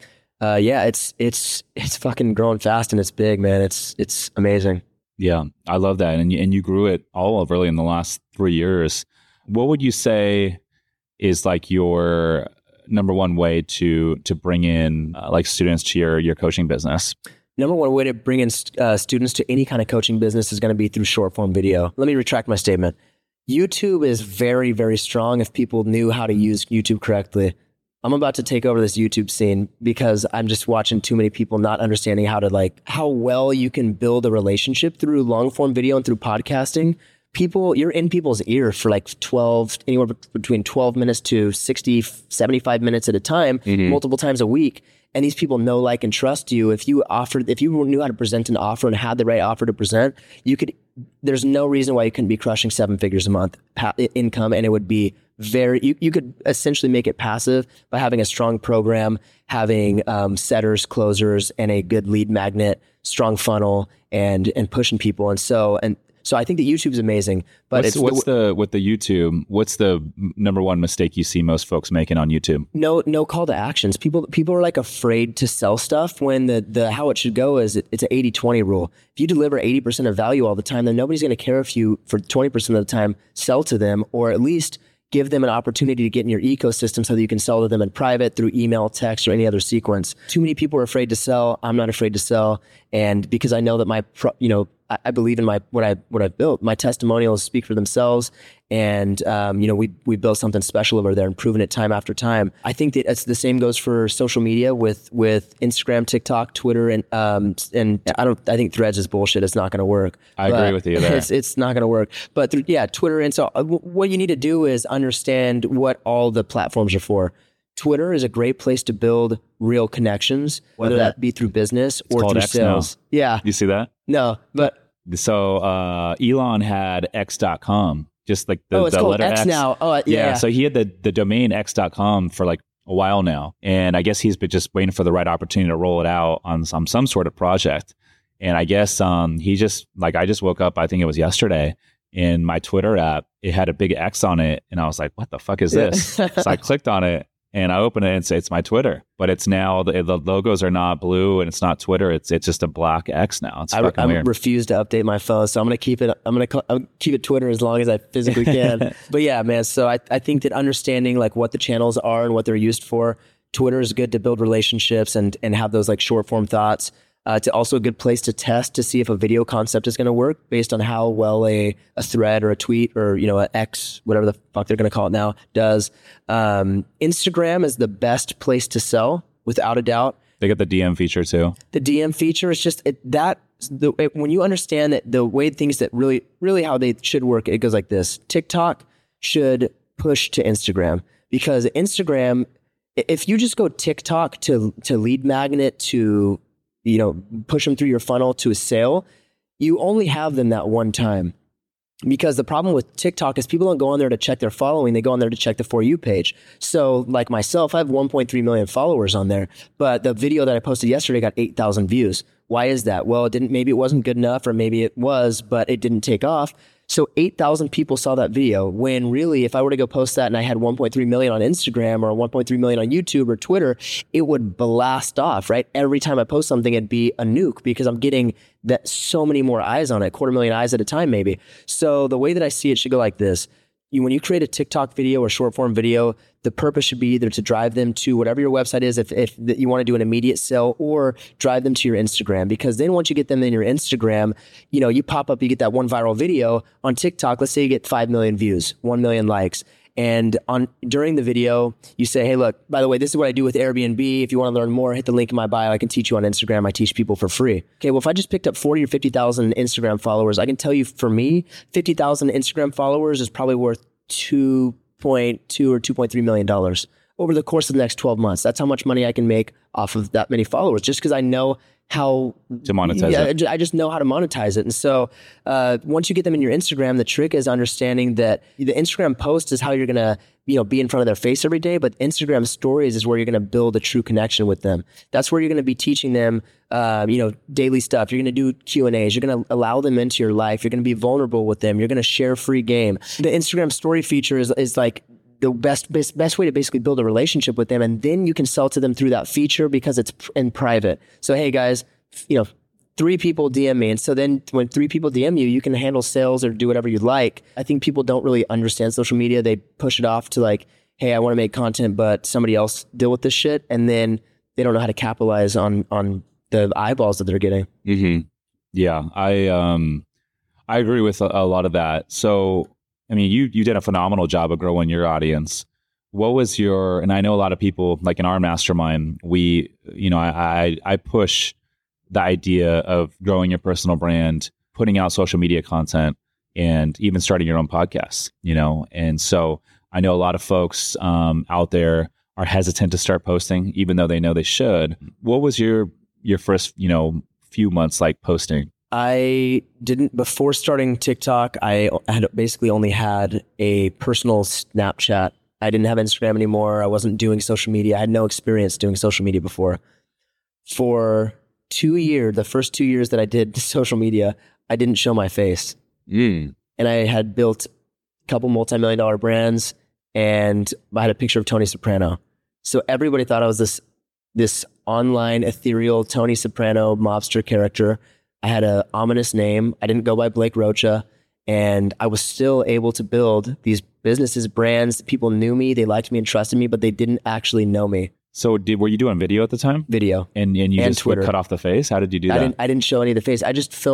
[SPEAKER 1] it's fucking growing fast and it's big, man. It's amazing.
[SPEAKER 3] Yeah, I love that. And you grew it all really in the last 3 years. What would you say is like your number one way to bring in students to your coaching business?
[SPEAKER 1] Number one way to bring in students to any kind of coaching business is going to be through short form video. Let me retract my statement. YouTube is very, very strong if people knew how to use YouTube correctly. I'm about to take over this YouTube scene because I'm just watching too many people not understanding how well you can build a relationship through long form video and through podcasting. You're in people's ear for anywhere between 12 minutes to 60, 75 minutes at a time, multiple times a week. And these people know, like, and trust you. If you knew how to present an offer and had the right offer to present, there's no reason why you couldn't be crushing 7 figures a month income. And it would be you could essentially make it passive by having a strong program, having setters, closers, and a good lead magnet, strong funnel, and pushing people. And so I think that YouTube is amazing, but
[SPEAKER 3] with the YouTube, what's the number one mistake you see most folks making on YouTube?
[SPEAKER 1] No call to actions. People are afraid to sell stuff when the how it should go is it's an 80-20 rule. If you deliver 80% of value all the time, then nobody's going to care if you for 20% of the time sell to them, or at least give them an opportunity to get in your ecosystem so that you can sell to them in private through email, text, or any other sequence. Too many people are afraid to sell. I'm not afraid to sell. And because I know that I believe in what I've built. My testimonials speak for themselves. And, we built something special over there and proven it time after time. I think that it's the same goes for social media with Instagram, TikTok, Twitter, and I think Threads is bullshit. It's not going to work.
[SPEAKER 3] I agree with you there.
[SPEAKER 1] It's not going to work. But Twitter. And so what you need to do is understand what all the platforms are for. Twitter is a great place to build real connections, whether that be through business or through sales. Now. Yeah.
[SPEAKER 3] You see that?
[SPEAKER 1] No, but
[SPEAKER 3] so Elon had X.com, just like the
[SPEAKER 1] it's called
[SPEAKER 3] letter
[SPEAKER 1] X now. Oh, yeah.
[SPEAKER 3] So he had the domain X.com for like a while now, and I guess he's been just waiting for the right opportunity to roll it out on some sort of project. And I guess he just I just woke up, I think it was yesterday, in my Twitter app, it had a big X on it, and I was like, "What the fuck is this?" So I clicked on it. And I open it and say it's my Twitter, but it's now the logos are not blue and it's not Twitter. It's just a black X now. It's fucking weird.
[SPEAKER 1] I refuse to update my phone, so I'm gonna keep it. I'll keep it Twitter as long as I physically can. But yeah, man. So I think that understanding like what the channels are and what they're used for, Twitter is good to build relationships and have those like short form thoughts. It's also a good place to test to see if a video concept is going to work based on how well a thread or a tweet or, an X, whatever the fuck they're going to call it now, does. Instagram is the best place to sell, without a doubt.
[SPEAKER 3] They got the DM feature too.
[SPEAKER 1] The DM feature is just when you understand that the way things that really, really how they should work, it goes like this. TikTok should push to Instagram, because Instagram, if you just go TikTok to lead magnet to push them through your funnel to a sale, you only have them that one time. Because the problem with TikTok is people don't go on there to check their following. They go on there to check the For You page. So like myself, I have 1.3 million followers on there, but the video that I posted yesterday got 8,000 views. Why is that? Well, maybe it wasn't good enough, or maybe it was, but it didn't take off. So 8,000 people saw that video, when really, if I were to go post that and I had 1.3 million on Instagram or 1.3 million on YouTube or Twitter, it would blast off, right? Every time I post something, it'd be a nuke, because I'm getting that so many more eyes on it, 250,000 eyes at a time, maybe. So the way that I see it should go like this. When you create a TikTok video or short form video, the purpose should be either to drive them to whatever your website is, if you want to do an immediate sale, or drive them to your Instagram. Because then once you get them in your Instagram, you pop up, you get that one viral video on TikTok. Let's say you get 5 million views, 1 million likes. And during the video, you say, hey, look, by the way, this is what I do with Airbnb. If you want to learn more, hit the link in my bio. I can teach you on Instagram. I teach people for free. Okay, well, if I just picked up 40 or 50,000 Instagram followers, I can tell you, for me, 50,000 Instagram followers is probably worth $2.2 or $2.3 million over the course of the next 12 months. That's how much money I can make off of that many followers, just because I know how
[SPEAKER 3] to monetize it.
[SPEAKER 1] I just know how to monetize it. And so once you get them in your Instagram, the trick is understanding that the Instagram post is how you're going to be in front of their face every day, but Instagram stories is where you're going to build a true connection with them. That's where you're going to be teaching them daily stuff. You're going to do Q&As. You're going to allow them into your life. You're going to be vulnerable with them. You're going to share free game. The Instagram story feature is like the best way to basically build a relationship with them. And then you can sell to them through that feature, because it's in private. So, hey guys, 3 people DM me. And so then when 3 people DM you, you can handle sales or do whatever you like. I think people don't really understand social media. They push it off to like, hey, I want to make content, but somebody else deal with this shit. And then they don't know how to capitalize on the eyeballs that they're getting.
[SPEAKER 3] Mm-hmm. Yeah, I agree with a lot of that. So, I mean, you did a phenomenal job of growing your audience. What was and I know a lot of people, like in our mastermind, I push the idea of growing your personal brand, putting out social media content, and even starting your own podcast, And so I know a lot of folks out there are hesitant to start posting, even though they know they should. What was your first, few months like posting?
[SPEAKER 1] I didn't, before starting TikTok, I had basically only had a personal Snapchat. I didn't have Instagram anymore. I wasn't doing social media. I had no experience doing social media before. For the first 2 years that I did social media, I didn't show my face. And I had built a couple multi-million-dollar brands, and I had a picture of Tony Soprano. So everybody thought I was this online ethereal Tony Soprano mobster character. I had an ominous name. I didn't go by Blake Rocha, and I was still able to build these businesses, brands. People knew me, they liked me and trusted me, but they didn't actually know me.
[SPEAKER 3] So were you doing video at the time?
[SPEAKER 1] Video.
[SPEAKER 3] And you just
[SPEAKER 1] Twitter.
[SPEAKER 3] Cut off the face? How did you do that?
[SPEAKER 1] I didn't show any of the face. I just filmed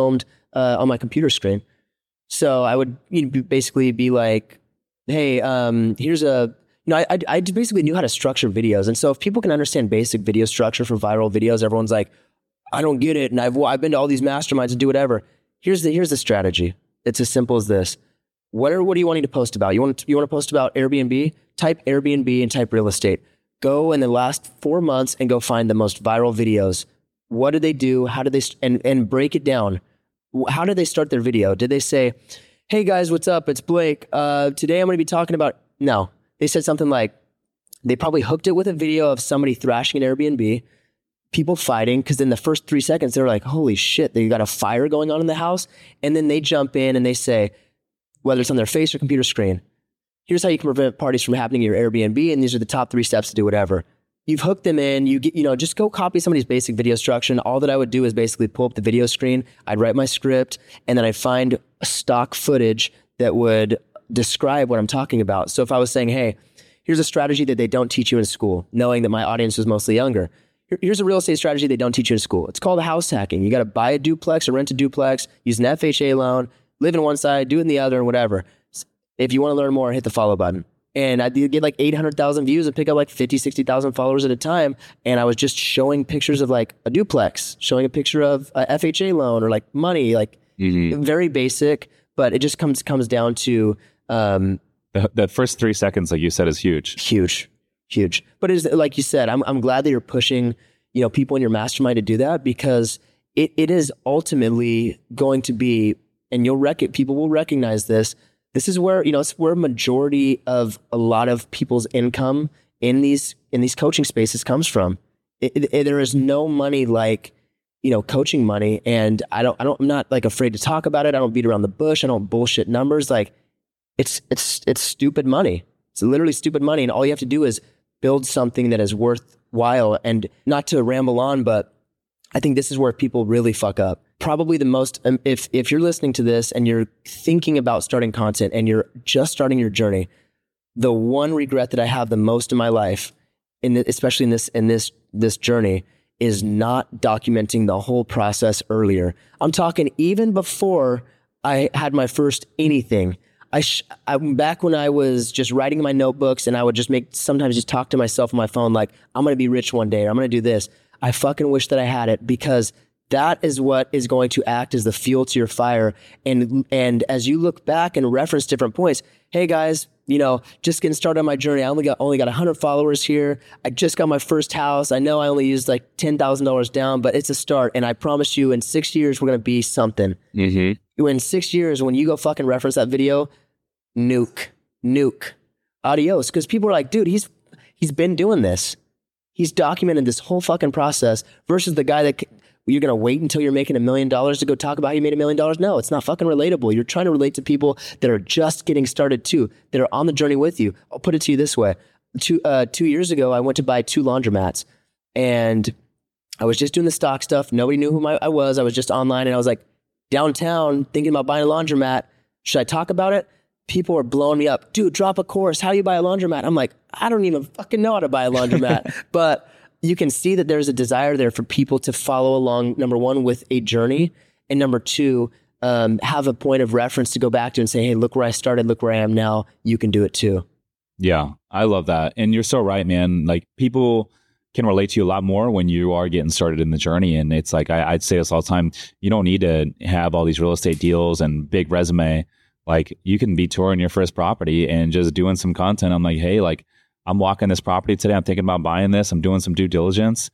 [SPEAKER 1] on my computer screen. So I would basically be like, hey, here's a, I basically knew how to structure videos. And so if people can understand basic video structure for viral videos, everyone's like, I don't get it. And I've been to all these masterminds and do whatever. Here's the strategy. It's as simple as this. What are you wanting to post about? You want to post about Airbnb? Type Airbnb and type real estate. Go in the last 4 months and go find the most viral videos. What did they do? How did they, and break it down. How did they start their video? Did they say, hey guys, what's up? It's Blake. Today I'm going to be talking about, no. They said something like, they probably hooked it with a video of somebody thrashing an Airbnb, people fighting, because in the first 3 seconds, they were like, holy shit, they got a fire going on in the house. And then they jump in and they say, whether it's on their face or computer screen, here's how you can prevent parties from happening at your Airbnb, and these are the top 3 steps to do whatever. You've hooked them in, just go copy somebody's basic video structure. And all that I would do is basically pull up the video screen, I'd write my script, and then I'd find stock footage that would describe what I'm talking about. So if I was saying, hey, here's a strategy that they don't teach you in school, knowing that my audience was mostly younger. Here's a real estate strategy they don't teach you in school. It's called house hacking. You got to buy a duplex or rent a duplex, use an FHA loan, live in one side, do it in the other, and whatever. If you want to learn more, hit the follow button. And I'd get like 800,000 views and pick up like 50, 60,000 followers at a time. And I was just showing pictures of like a duplex, showing a picture of a FHA loan or like money, like very basic, but it just comes down to...
[SPEAKER 3] that first 3 seconds, like you said, is huge. Huge. But it's like you said, I'm glad that you're pushing, people in your mastermind to do that, because it is ultimately going to be, and people will recognize this. This is where, it's where a majority of a lot of people's income in these coaching spaces comes from. There is no money like, coaching money. And I'm not like afraid to talk about it. I don't beat around the bush. I don't bullshit numbers. Like it's stupid money. It's literally stupid money. And all you have to do is build something that is worthwhile. And not to ramble on, but I think this is where people really fuck up. Probably the most, if you're listening to this and you're thinking about starting content and you're just starting your journey, the one regret that I have the most in my life, especially in this journey, is not documenting the whole process earlier. I'm talking even before I had my first anything. I'm back when I was just writing in my notebooks, and I would sometimes just talk to myself on my phone like, I'm going to be rich one day, or I'm going to do this. I fucking wish that I had it, because that is what is going to act as the fuel to your fire. And as you look back and reference different points, hey guys, just getting started on my journey. I only got 100 followers here. I just got my first house. I know I only used like $10,000 down, but it's a start. And I promise you, in 6 years, we're going to be something. Mm-hmm. In 6 years, when you go fucking reference that video, nuke, adios. Because people are like, dude, he's been doing this. He's documented this whole fucking process, versus the guy that you're going to wait until you're making $1 million to go talk about how you made $1 million. No, it's not fucking relatable. You're trying to relate to people that are just getting started too, that are on the journey with you. I'll put it to you this way. 2 years ago, I went to buy 2 laundromats, and I was just doing the stock stuff. Nobody knew who I was. I was just online, and I was like downtown thinking about buying a laundromat. Should I talk about it? People are blowing me up. Dude, drop a course. How do you buy a laundromat? I'm like, I don't even fucking know how to buy a laundromat. But you can see that there's a desire there for people to follow along, number one, with a journey, and number two, have a point of reference to go back to and say, hey, look where I started, look where I am now. You can do it too. Yeah, I love that. And you're so right, man. Like, people can relate to you a lot more when you are getting started in the journey. And it's like, I'd say this all the time, you don't need to have all these real estate deals and big resume. Like, you can be touring your first property and just doing some content. I'm like, hey, like, I'm walking this property today. I'm thinking about buying this. I'm doing some due diligence.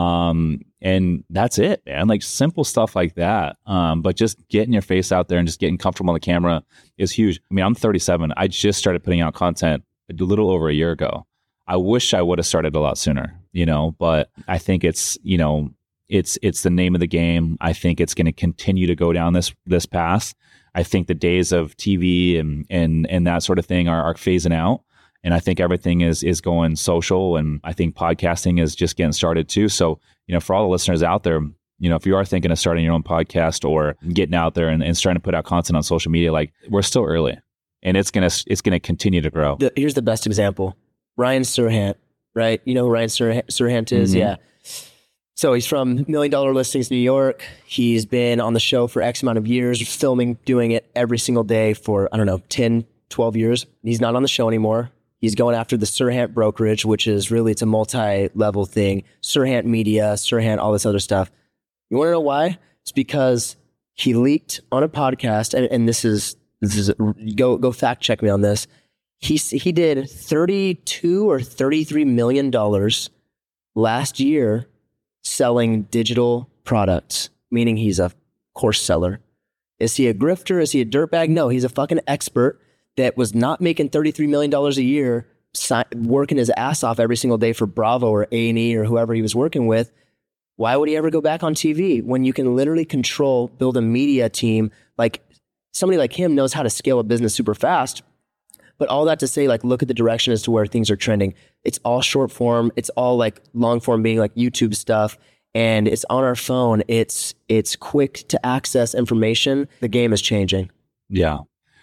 [SPEAKER 3] And that's it, man. Like, simple stuff like that. But just getting your face out there and just getting comfortable on the camera is huge. I mean, I'm 37. I just started putting out content a little over a year ago. I wish I would have started a lot sooner, but I think it's, it's the name of the game. I think it's going to continue to go down this path. I think the days of TV and that sort of thing are phasing out. And I think everything is going social, and I think podcasting is just getting started too. So, for all the listeners out there, if you are thinking of starting your own podcast or getting out there and starting to put out content on social media, like, we're still early, and it's gonna continue to grow. Here's the best example: Ryan Serhant, right? You know who Ryan Serhant is? Mm-hmm. Yeah.
[SPEAKER 1] So he's from $1 Million Listings, New York. He's been on the show for X amount of years, filming, doing it every single day for, 10, 12 years. He's not on the show anymore. He's going after the Serhant brokerage, which is really, it's a multi-level thing. Serhant Media, Serhant, all this other stuff. You want to know why? It's because he leaked on a podcast, and this is go fact check me on this. He did $32 or $33 million last year selling digital products, meaning he's a course seller. Is he a grifter? Is he a dirtbag? No, he's a fucking expert that was not making $33 million a year, working his ass off every single day for Bravo or A&E or whoever he was working with. Why would he ever go back on TV when you can literally build a media team? Like somebody like him knows how to scale a business super fast. But all that to say, like, look at the direction as to where things are trending. It's all short form. It's all like long form being like YouTube stuff. And it's on our phone. It's quick to access information. The game is changing.
[SPEAKER 3] Yeah.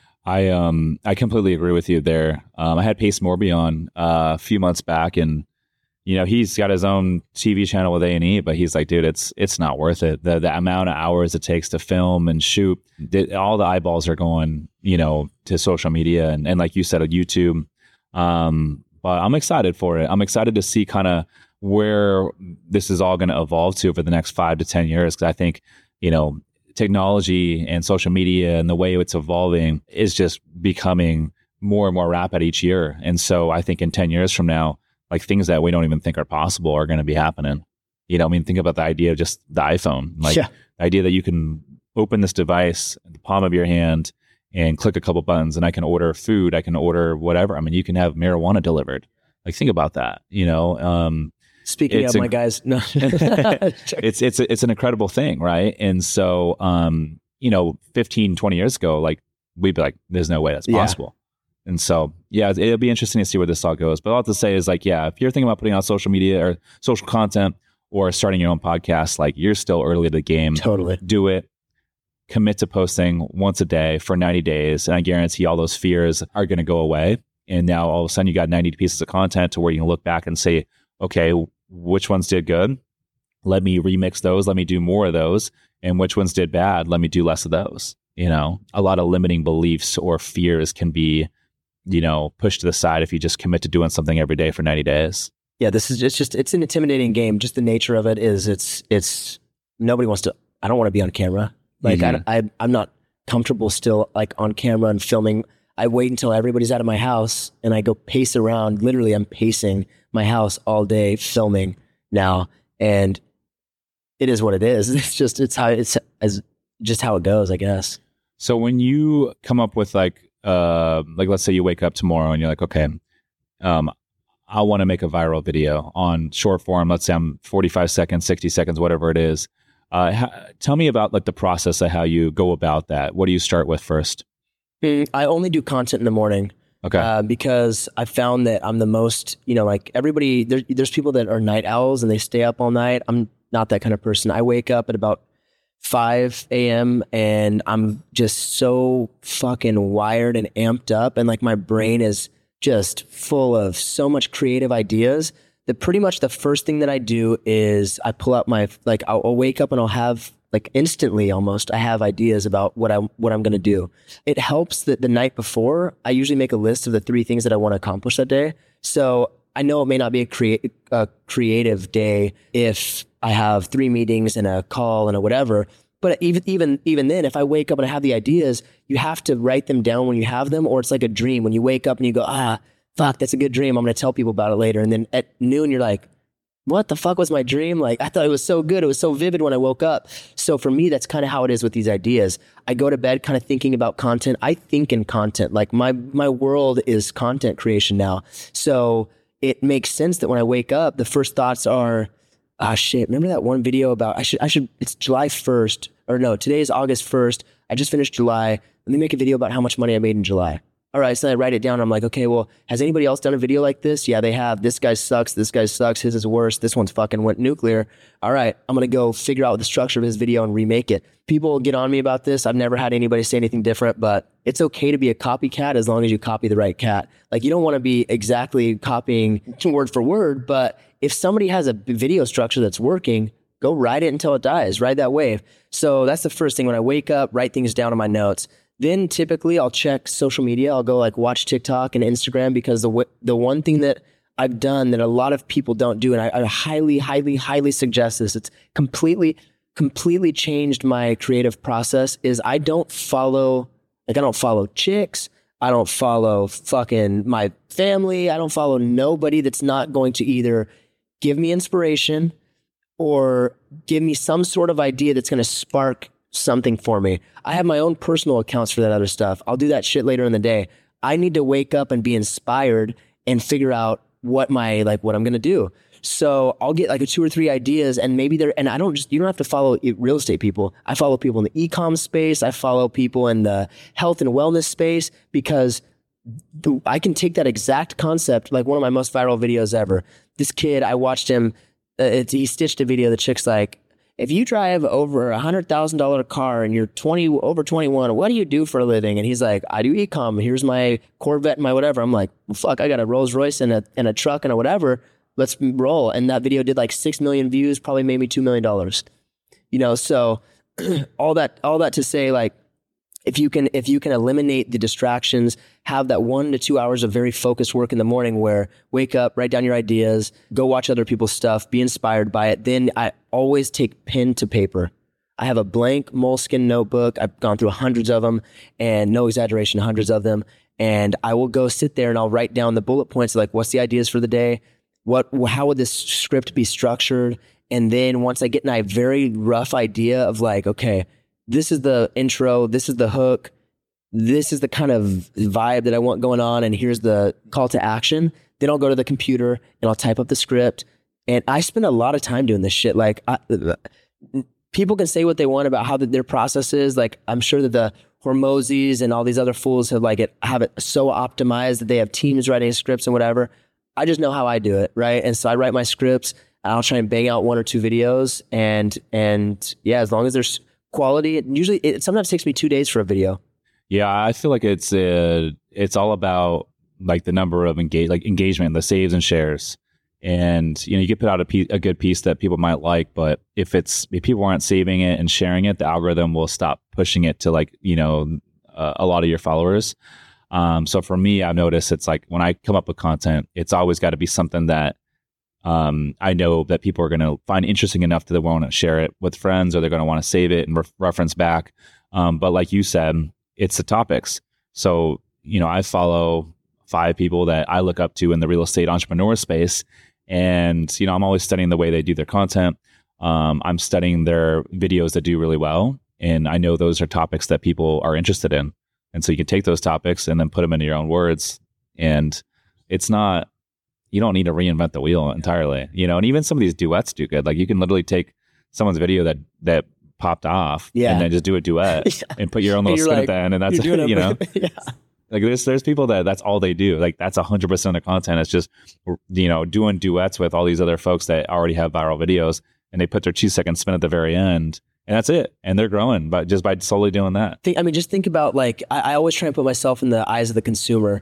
[SPEAKER 3] I completely agree with you there. I had Pace Morby on a few months back, and he's got his own TV channel with A&E, but he's like, dude, it's not worth it. The amount of hours it takes to film and shoot, all the eyeballs are going, to social media and like you said, YouTube. But I'm excited for it. I'm excited to see kind of where this is all going to evolve to for the next 5 to 10 years. Cause I think, technology and social media and the way it's evolving is just becoming more and more rapid each year. And so I think in 10 years from now, like things that we don't even think are possible are going to be happening. Think about the idea of just the iPhone, the idea that you can open this device in the palm of your hand and click a couple buttons and I can order food. I can order whatever. I mean, you can have marijuana delivered. Like, think about that,
[SPEAKER 1] Speaking of my guys, no,
[SPEAKER 3] it's an incredible thing. Right. And so, 15, 20 years ago, like we'd be like, there's no way that's possible. And so, it'll be interesting to see where this all goes. But all I have to say is like, if you're thinking about putting out social media or social content or starting your own podcast, like you're still early to the game.
[SPEAKER 1] Totally.
[SPEAKER 3] Do it. Commit to posting once a day for 90 days. And I guarantee all those fears are going to go away. And now all of a sudden you got 90 pieces of content to where you can look back and say, okay, which ones did good? Let me remix those. Let me do more of those. And which ones did bad? Let me do less of those. A lot of limiting beliefs or fears can be pushed to the side if you just commit to doing something every day for 90 days.
[SPEAKER 1] Yeah, it's an intimidating game. Just the nature of it is it's nobody wants to, I don't want to be on camera. Like I'm not comfortable still like on camera and filming. I wait until everybody's out of my house and I go pace around. Literally, I'm pacing my house all day filming now. And it is what it is. It's just how it goes, I guess.
[SPEAKER 3] So when you come up with like let's say you wake up tomorrow and you're like, okay, I want to make a viral video on short form. Let's say I'm 45 seconds, 60 seconds, whatever it is. Tell me about like the process of how you go about that. What do you start with first?
[SPEAKER 1] I only do content in the morning.
[SPEAKER 3] Okay.
[SPEAKER 1] Because I found that I'm the most, like everybody, there's people that are night owls and they stay up all night. I'm not that kind of person. I wake up at about 5 a.m. and I'm just so fucking wired and amped up. And like my brain is just full of so much creative ideas that pretty much the first thing that I do is I pull out I'll wake up and I'll have like instantly almost, I have ideas about what I'm going to do. It helps that the night before, I usually make a list of the 3 things that I want to accomplish that day. So I know it may not be a creative day if I have 3 meetings and a call and a whatever. But even then, if I wake up and I have the ideas, you have to write them down when you have them, or it's like a dream. When you wake up and you go, fuck, that's a good dream. I'm going to tell people about it later. And then at noon, you're like, what the fuck was my dream? Like, I thought it was so good. It was so vivid when I woke up. So for me, that's kind of how it is with these ideas. I go to bed kind of thinking about content. I think in content. Like my world is content creation now. So it makes sense that when I wake up, the first thoughts are, shit, remember that one video about, it's July 1st, or no, today is August 1st. I just finished July. Let me make a video about how much money I made in July. All right, so I write it down. I'm like, okay, well, has anybody else done a video like this? Yeah, they have. This guy sucks. This guy sucks. His is worse. This one's fucking went nuclear. All right, I'm going to go figure out the structure of his video and remake it. People get on me about this. I've never had anybody say anything different, but it's okay to be a copycat as long as you copy the right cat. Like, you don't want to be exactly copying word for word, but if somebody has a video structure that's working, go ride it until it dies, ride that wave. So that's the first thing. When I wake up, write things down in my notes. Then typically I'll check social media. I'll go like watch TikTok and Instagram, because the one thing that I've done that a lot of people don't do, and I highly, highly, highly suggest this, it's completely changed my creative process, is I don't follow chicks. I don't follow fucking my family. I don't follow nobody that's not going to either give me inspiration or give me some sort of idea that's going to spark something for me. I have my own personal accounts for that other stuff. I'll do that shit later in the day. I need to wake up and be inspired and figure out what I'm going to do. So I'll get like 2 or 3 ideas, and maybe you don't have to follow real estate people. I follow people in the e-com space. I follow people in the health and wellness space, because I can take that exact concept, like one of my most viral videos ever. This kid, I watched him, he stitched a video. The chick's like, if you drive over $100,000 car and you're over 21, what do you do for a living? And he's like, I do e-com. Here's my Corvette and my whatever. I'm like, well, fuck, I got a Rolls Royce and a truck and a whatever. Let's roll. And that video did like 6 million views, probably made me $2 million. So all that to say, like, if you can eliminate the distractions, have that 1 to 2 hours of very focused work in the morning where wake up, write down your ideas, go watch other people's stuff, be inspired by it. Then I always take pen to paper. I have a blank Moleskine notebook. I've gone through hundreds of them, and no exaggeration, hundreds of them. And I will go sit there and I'll write down the bullet points, like what's the ideas for the day? How would this script be structured? And then once I get a very rough idea of like, okay, this is the intro, this is the hook, this is the kind of vibe that I want going on, and here's the call to action, then I'll go to the computer and I'll type up the script. And I spend a lot of time doing this shit. Like, people can say what they want about how their process is. Like, I'm sure that the Hormozis and all these other fools have it so optimized that they have teams writing scripts and whatever. I just know how I do it, right? And so I write my scripts, and I'll try and bang out 1 or 2 videos, and yeah, as long as there's quality, it sometimes takes me 2 days for a video.
[SPEAKER 3] Yeah, I feel like it's all about like the number of engagement, the saves and shares, and you can put out a good piece that people might like, but if people aren't saving it and sharing it, the algorithm will stop pushing it to a lot of your followers. So for me, I've noticed it's like when I come up with content, it's always got to be something that I know that people are going to find interesting enough that they want to share it with friends, or they're going to want to save it and reference back. But like you said, it's the topics. So, I follow 5 people that I look up to in the real estate entrepreneur space. And, I'm always studying the way they do their content. I'm studying their videos that do really well. And I know those are topics that people are interested in. And so you can take those topics and then put them into your own words. And it's not, you don't need to reinvent the wheel entirely, and even some of these duets do good. Like, you can literally take someone's video that popped off and then just do a duet and put your own little spin at the end. And that's, yeah. Like there's people that's all they do. Like, that's 100% of content. It's just, doing duets with all these other folks that already have viral videos, and they put their 2-second spin at the very end. And that's it. And they're growing by solely doing that.
[SPEAKER 1] Just think about, like, I always try and put myself in the eyes of the consumer,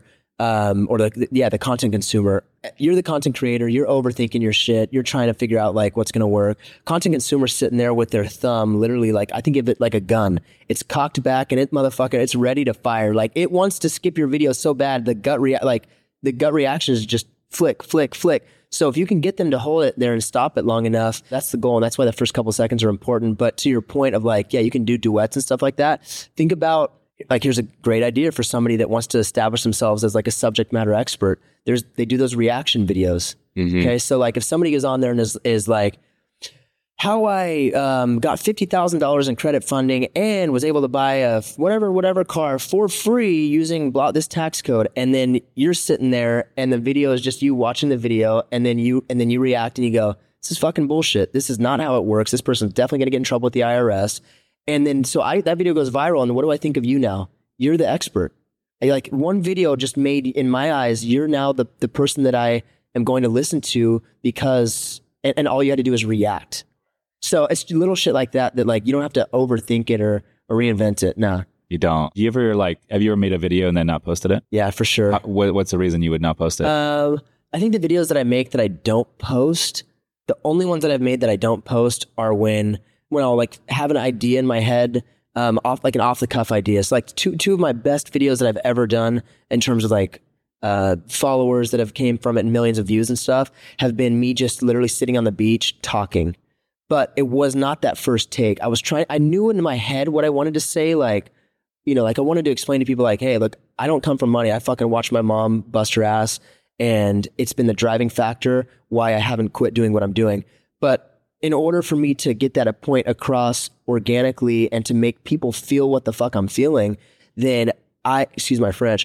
[SPEAKER 1] or the content consumer. You're the content creator. You're overthinking your shit. You're trying to figure out like what's going to work. Content consumer sitting there with their thumb, literally, like, I think of it like a gun. It's cocked back and it's ready to fire. Like, it wants to skip your video so bad. The gut reaction is just flick, flick, flick. So if you can get them to hold it there and stop it long enough, that's the goal. And that's why the first couple seconds are important. But to your point of like, yeah, you can do duets and stuff like that. Think about, like, here's a great idea for somebody that wants to establish themselves as like a subject matter expert. They do those reaction videos. Mm-hmm. Okay. So like if somebody goes on there and is like, how I got $50,000 in credit funding and was able to buy a whatever car for free using this tax code, and then you're sitting there and the video is just you watching the video, and then you react and you go, this is fucking bullshit. This is not how it works. This person's definitely going to get in trouble with the IRS. And then that video goes viral, and what do I think of you now? You're the expert. Like, one video just made, in my eyes, you're now the person that I am going to listen to, because and all you had to do is react. So it's little shit like that like you don't have to overthink it or reinvent it. Nah.
[SPEAKER 3] You don't. Have you ever made a video and then not posted it?
[SPEAKER 1] Yeah, for sure.
[SPEAKER 3] What's the reason you would not post it?
[SPEAKER 1] I think the videos that I make that I don't post, The only ones that I've made that I don't post are when I'll like have an idea in my head, off the cuff idea. So like two of my best videos that I've ever done in terms of like followers that have came from it and millions of views and stuff have been me just literally sitting on the beach talking. But it was not that first take. I knew in my head what I wanted to say. Like, you know, like I wanted to explain to people like, hey, look, I don't come from money. I fucking watched my mom bust her ass, and it's been the driving factor why I haven't quit doing what I'm doing. But in order for me to get that point across organically and to make people feel what the fuck I'm feeling, then excuse my French.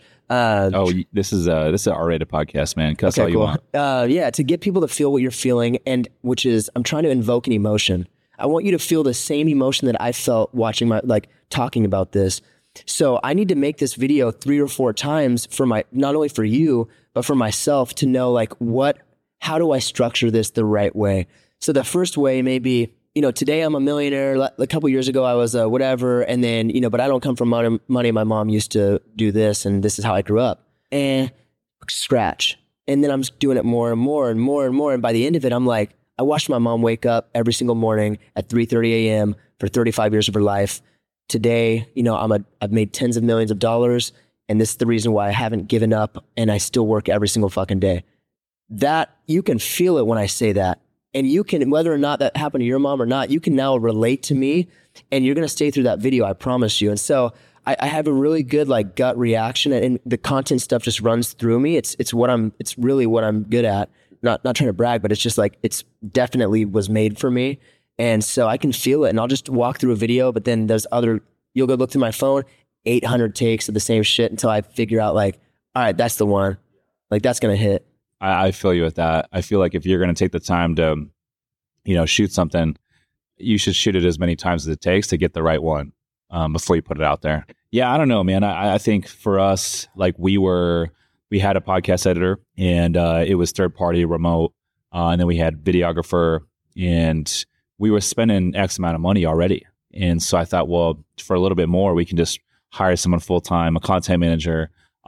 [SPEAKER 3] This is an R-rated podcast, man. Cuss all you want.
[SPEAKER 1] Yeah, to get people to feel what you're feeling, and which is I'm trying to invoke an emotion. I want you to feel the same emotion that I felt watching talking about this. So I need to make this video 3 or 4 times for not only for you, but for myself to know like how do I structure this the right way? So the first way may be, you know, today I'm a millionaire. A couple years ago I was whatever. And then, you know, but I don't come from money. My mom used to do this and this is how I grew up. And scratch. And then I'm doing it more and more and more and more. And by the end of it, I'm like, I watched my mom wake up every single morning at 3:30 a.m. for 35 years of her life. Today, you know, I've made tens of millions of dollars, and this is the reason why I haven't given up and I still work every single fucking day. That you can feel it when I say that. And you can, whether or not that happened to your mom or not, you can now relate to me, and you're going to stay through that video. I promise you. And so I have a really good like gut reaction, and the content stuff just runs through me. It's really what I'm good at. Not trying to brag, but it's just like, it's definitely was made for me. And so I can feel it, and I'll just walk through a video, but then you'll go look through my phone, 800 takes of the same shit until I figure out like, all right, that's the one. Like that's going to hit.
[SPEAKER 3] I feel you with that. I feel like if you're going to take the time to, you know, shoot something, you should shoot it as many times as it takes to get the right one before you put it out there. Yeah, I don't know, man. I think for us, like we had a podcast editor, and it was third party remote, and then we had videographer, and we were spending X amount of money already. And so I thought, well, for a little bit more, we can just hire someone full time, a content manager,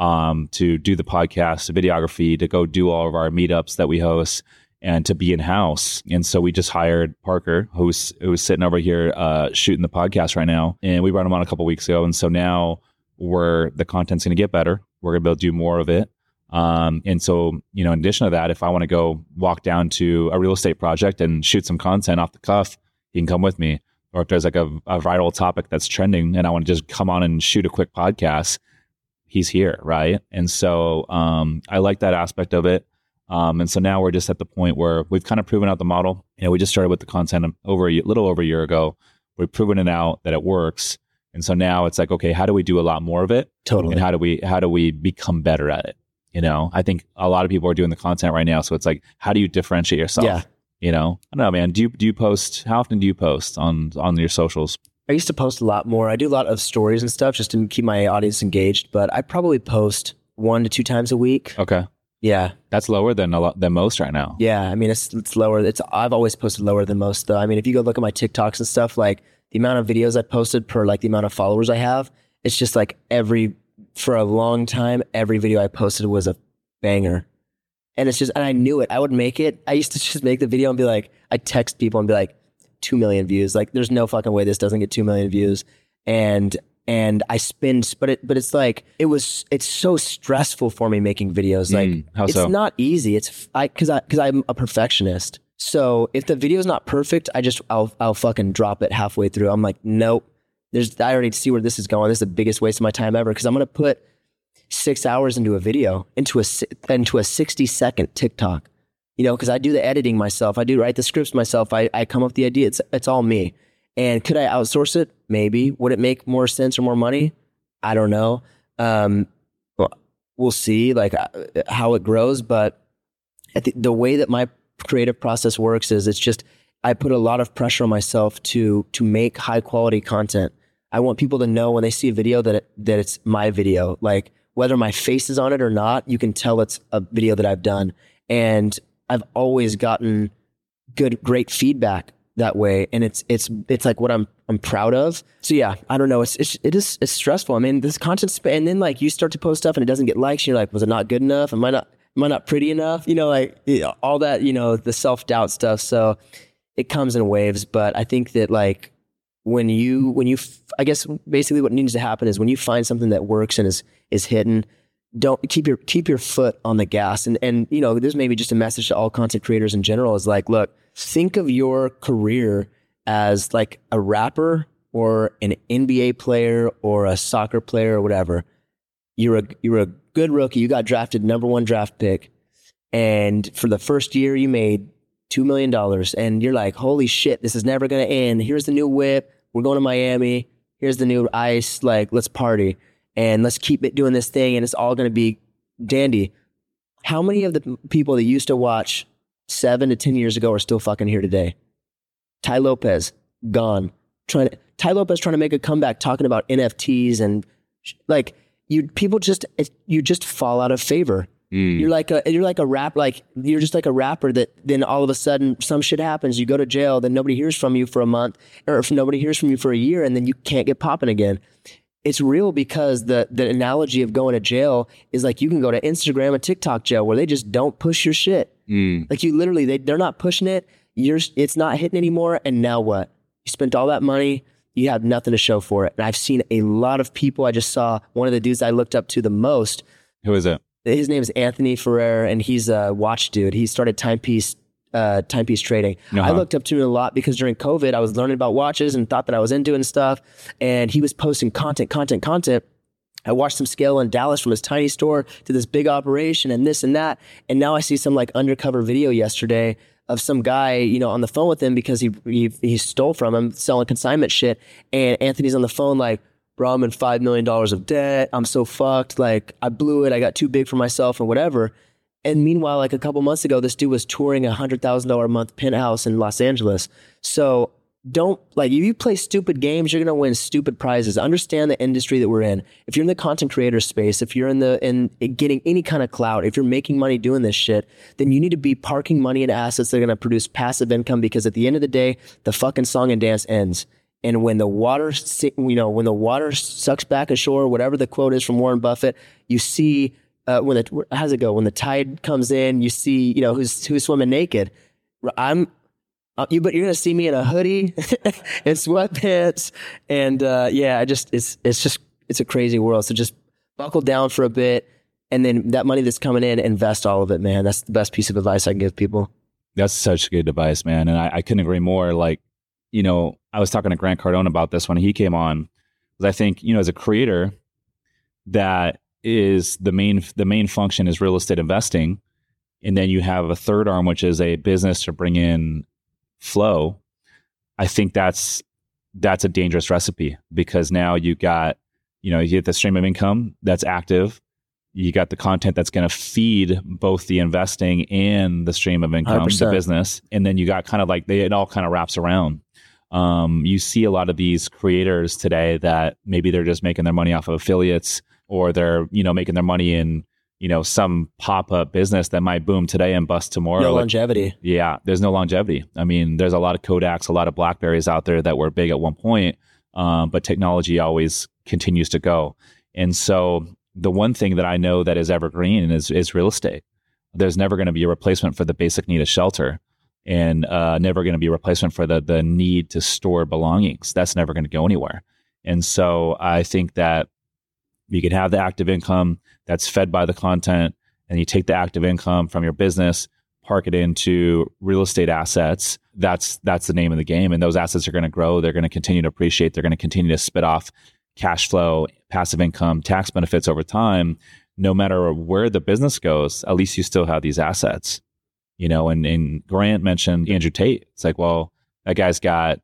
[SPEAKER 3] to do the podcast, the videography, to go do all of our meetups that we host, and to be in house. And so we just hired Parker, who's sitting over here shooting the podcast right now, and we brought him on a couple weeks ago. And so now the content's going to get better. We're going to be able to do more of it. And so, you know, in addition to that, if I want to go walk down to a real estate project and shoot some content off the cuff, you can come with me. Or if there's like a viral topic that's trending and I want to just come on and shoot a quick podcast, he's here, right? And so I like that aspect of it. And so now we're just at the point where we've kind of proven out the model. You know, we just started with the content little over a year ago. We've proven it out that it works. And so now it's like, okay, how do we do a lot more of it?
[SPEAKER 1] Totally.
[SPEAKER 3] And how do we become better at it? You know, I think a lot of people are doing the content right now. So it's like, how do you differentiate yourself? Yeah. You know, I don't know, man. Do you post? How often do you post on your socials?
[SPEAKER 1] I used to post a lot more. I do a lot of stories and stuff just to keep my audience engaged, but I probably post 1 to 2 times a week.
[SPEAKER 3] Okay.
[SPEAKER 1] Yeah.
[SPEAKER 3] That's lower than most right now.
[SPEAKER 1] Yeah. I mean, it's lower. I've always posted lower than most though. I mean, if you go look at my TikToks and stuff, like the amount of videos I posted per like the amount of followers I have, it's just like for a long time, every video I posted was a banger. And and I knew it. I would make it. I used to just make the video and be like, I'd text people and be like, 2 million views. Like, there's no fucking way this doesn't get 2 million views. And I spin, but it's like, it's so stressful for me making videos. Like, it's not easy. Cause I'm a perfectionist. So if the video's not perfect, I'll fucking drop it halfway through. I'm like, nope. I already see where this is going. This is the biggest waste of my time ever. Cause I'm going to put 6 hours into a video, into a 60-second TikTok, you know, because I do the editing myself. I do write the scripts myself. I come up with the idea. It's all me. And could I outsource it? Maybe. Would it make more sense or more money? I don't know. Well, we'll see like how it grows. But the way that my creative process works is it's just, I put a lot of pressure on myself to make high quality content. I want people to know when they see a video that it's my video. Like, whether my face is on it or not, you can tell it's a video that I've done. And I've always gotten great feedback that way. And it's like what I'm proud of. So yeah, I don't know. It's stressful. I mean, this content, and then like you start to post stuff and it doesn't get likes. And you're like, was it not good enough? Am I not pretty enough? Like all that, the self-doubt stuff. So it comes in waves, but I think that like when you, I guess basically what needs to happen is when you find something that works and is hitting, don't keep your foot on the gas. And there's maybe just a message to all content creators in general is like, look, think of your career as like a rapper or an NBA player or a soccer player or whatever. You're a good rookie. You got drafted #1 draft pick. And for the first year you made $2 million and you're like, holy shit, this is never going to end. Here's the new whip. We're going to Miami. Here's the new ice. Like, let's party and let's keep it doing this thing. And it's all going to be dandy. How many of the people that used to watch 7 to 10 years ago are still fucking here today? Tai Lopez, gone. Tai Lopez trying to make a comeback talking about NFTs and like you just fall out of favor. You're like a rap, like you're just like a rapper that then all of a sudden some shit happens. You go to jail, then nobody hears from you for a month, or if nobody hears from you for a year, and then you can't get popping again. It's real because the analogy of going to jail is like you can go to Instagram and TikTok jail where they just don't push your shit. Like you literally, they're not pushing it. It's not hitting anymore. And now what? You spent all that money. You have nothing to show for it. And I've seen a lot of people. I just saw one of the dudes I looked up to the most.
[SPEAKER 3] Who is it?
[SPEAKER 1] His name is Anthony Ferrer, and he's a watch dude. He started timepiece trading. I looked up to him a lot because during COVID, I was learning about watches and thought that I was into it and stuff. And he was posting content. I watched him scale in Dallas from his tiny store to this big operation and this and that. And now I see some like undercover video yesterday of some guy, on the phone with him because he stole from him, selling consignment shit. And Anthony's on the phone like, bro, I'm in $5 million of debt. I'm so fucked. Like I blew it. I got too big for myself and whatever. And meanwhile, like a couple months ago, this dude was touring $100,000 a month penthouse in Los Angeles. So don't if you play stupid games, you're going to win stupid prizes. Understand the industry that we're in. If you're in the content creator space, if you're in getting any kind of clout, if you're making money doing this shit, then you need to be parking money in assets that are going to produce passive income, because at the end of the day, the fucking song and dance ends. And when the water, sucks back ashore, whatever the quote is from Warren Buffett, you see how's it go? When the tide comes in, you see who's swimming naked. But you're gonna see me in a hoodie and sweatpants, and it's a crazy world. So just buckle down for a bit, and then that money that's coming in, invest all of it, man. That's the best piece of advice I can give people.
[SPEAKER 3] That's such good advice, man, and I couldn't agree more. Like, I was talking to Grant Cardone about this when he came on, because I think, as a creator, that is the main function is real estate investing. And then you have a third arm, which is a business to bring in flow. I think that's a dangerous recipe, because now you get the stream of income that's active. You got the content that's going to feed both the investing and the stream of income, 100%. The business. And then you got kind of like it all kind of wraps around. You see a lot of these creators today that maybe they're just making their money off of affiliates, or they're, making their money in, some pop-up business that might boom today and bust tomorrow.
[SPEAKER 1] No longevity.
[SPEAKER 3] Yeah, there's no longevity. I mean, there's a lot of Kodaks, a lot of Blackberries out there that were big at one point, but technology always continues to go. And so the one thing that I know that is evergreen is real estate. There's never going to be a replacement for the basic need of shelter. And never going to be a replacement for the need to store belongings. That's never going to go anywhere. And so I think that you can have the active income that's fed by the content, and you take the active income from your business, park it into real estate assets. That's the name of the game. And those assets are going to grow. They're going to continue to appreciate. They're going to continue to spit off cash flow, passive income, tax benefits over time. No matter where the business goes, at least you still have these assets. And Grant mentioned Andrew Tate. It's like, well, that guy's got,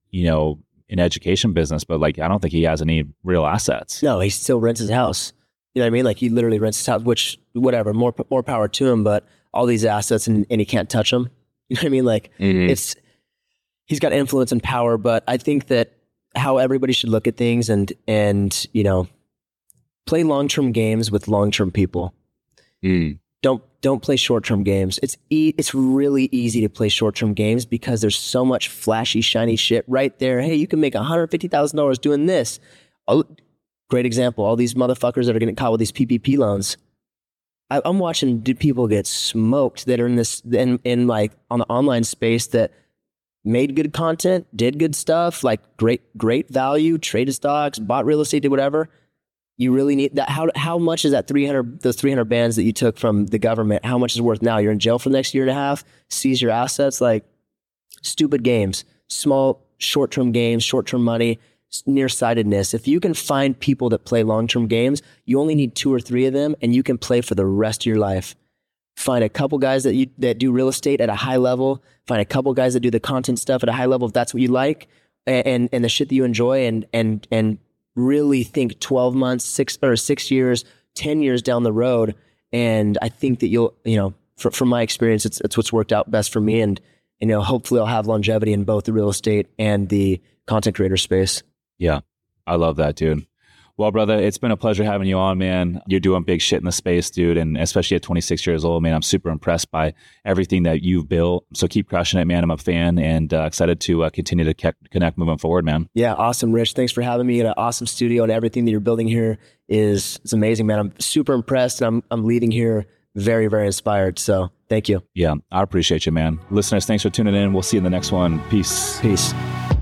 [SPEAKER 3] an education business, but like, I don't think he has any real assets. No,
[SPEAKER 1] he still rents his house. You know what I mean? Like he literally rents his house, which whatever, more power to him, but all these assets and he can't touch them. You know what I mean? Like he's got influence and power, but I think that how everybody should look at things and play long-term games with long-term people. Don't play short-term games. It's really easy to play short-term games because there's so much flashy, shiny shit right there. Hey, you can make $150,000 doing this. Great example. All these motherfuckers that are getting caught with these PPP loans. I'm watching people get smoked that are in this, in like on the online space that made good content, did good stuff, like great value, traded stocks, bought real estate, did whatever. You really need that. How much is that those 300 bands that you took from the government? How much is it worth now? You're in jail for the next year and a half, seize your assets, like stupid games, small, short-term games, short-term money, nearsightedness. If you can find people that play long-term games, you only need 2 or 3 of them and you can play for the rest of your life. Find a couple guys that do real estate at a high level, find a couple guys that do the content stuff at a high level if that's what you like, and the shit that you enjoy, and really think 12 months, 6 years, 10 years down the road. And I think that you'll, from my experience, it's what's worked out best for me. And, hopefully I'll have longevity in both the real estate and the content creator space.
[SPEAKER 3] Yeah. I love that, dude. Well, brother, it's been a pleasure having you on, man. You're doing big shit in the space, dude. And especially at 26 years old, man, I'm super impressed by everything that you've built. So keep crushing it, man. I'm a fan and excited to continue to connect moving forward, man.
[SPEAKER 1] Yeah. Awesome, Rich. Thanks for having me. You got an awesome studio, and everything that you're building here is amazing, man. I'm super impressed, and I'm leaving here very, very inspired. So thank you.
[SPEAKER 3] Yeah. I appreciate you, man. Listeners, thanks for tuning in. We'll see you in the next one. Peace.
[SPEAKER 1] Peace.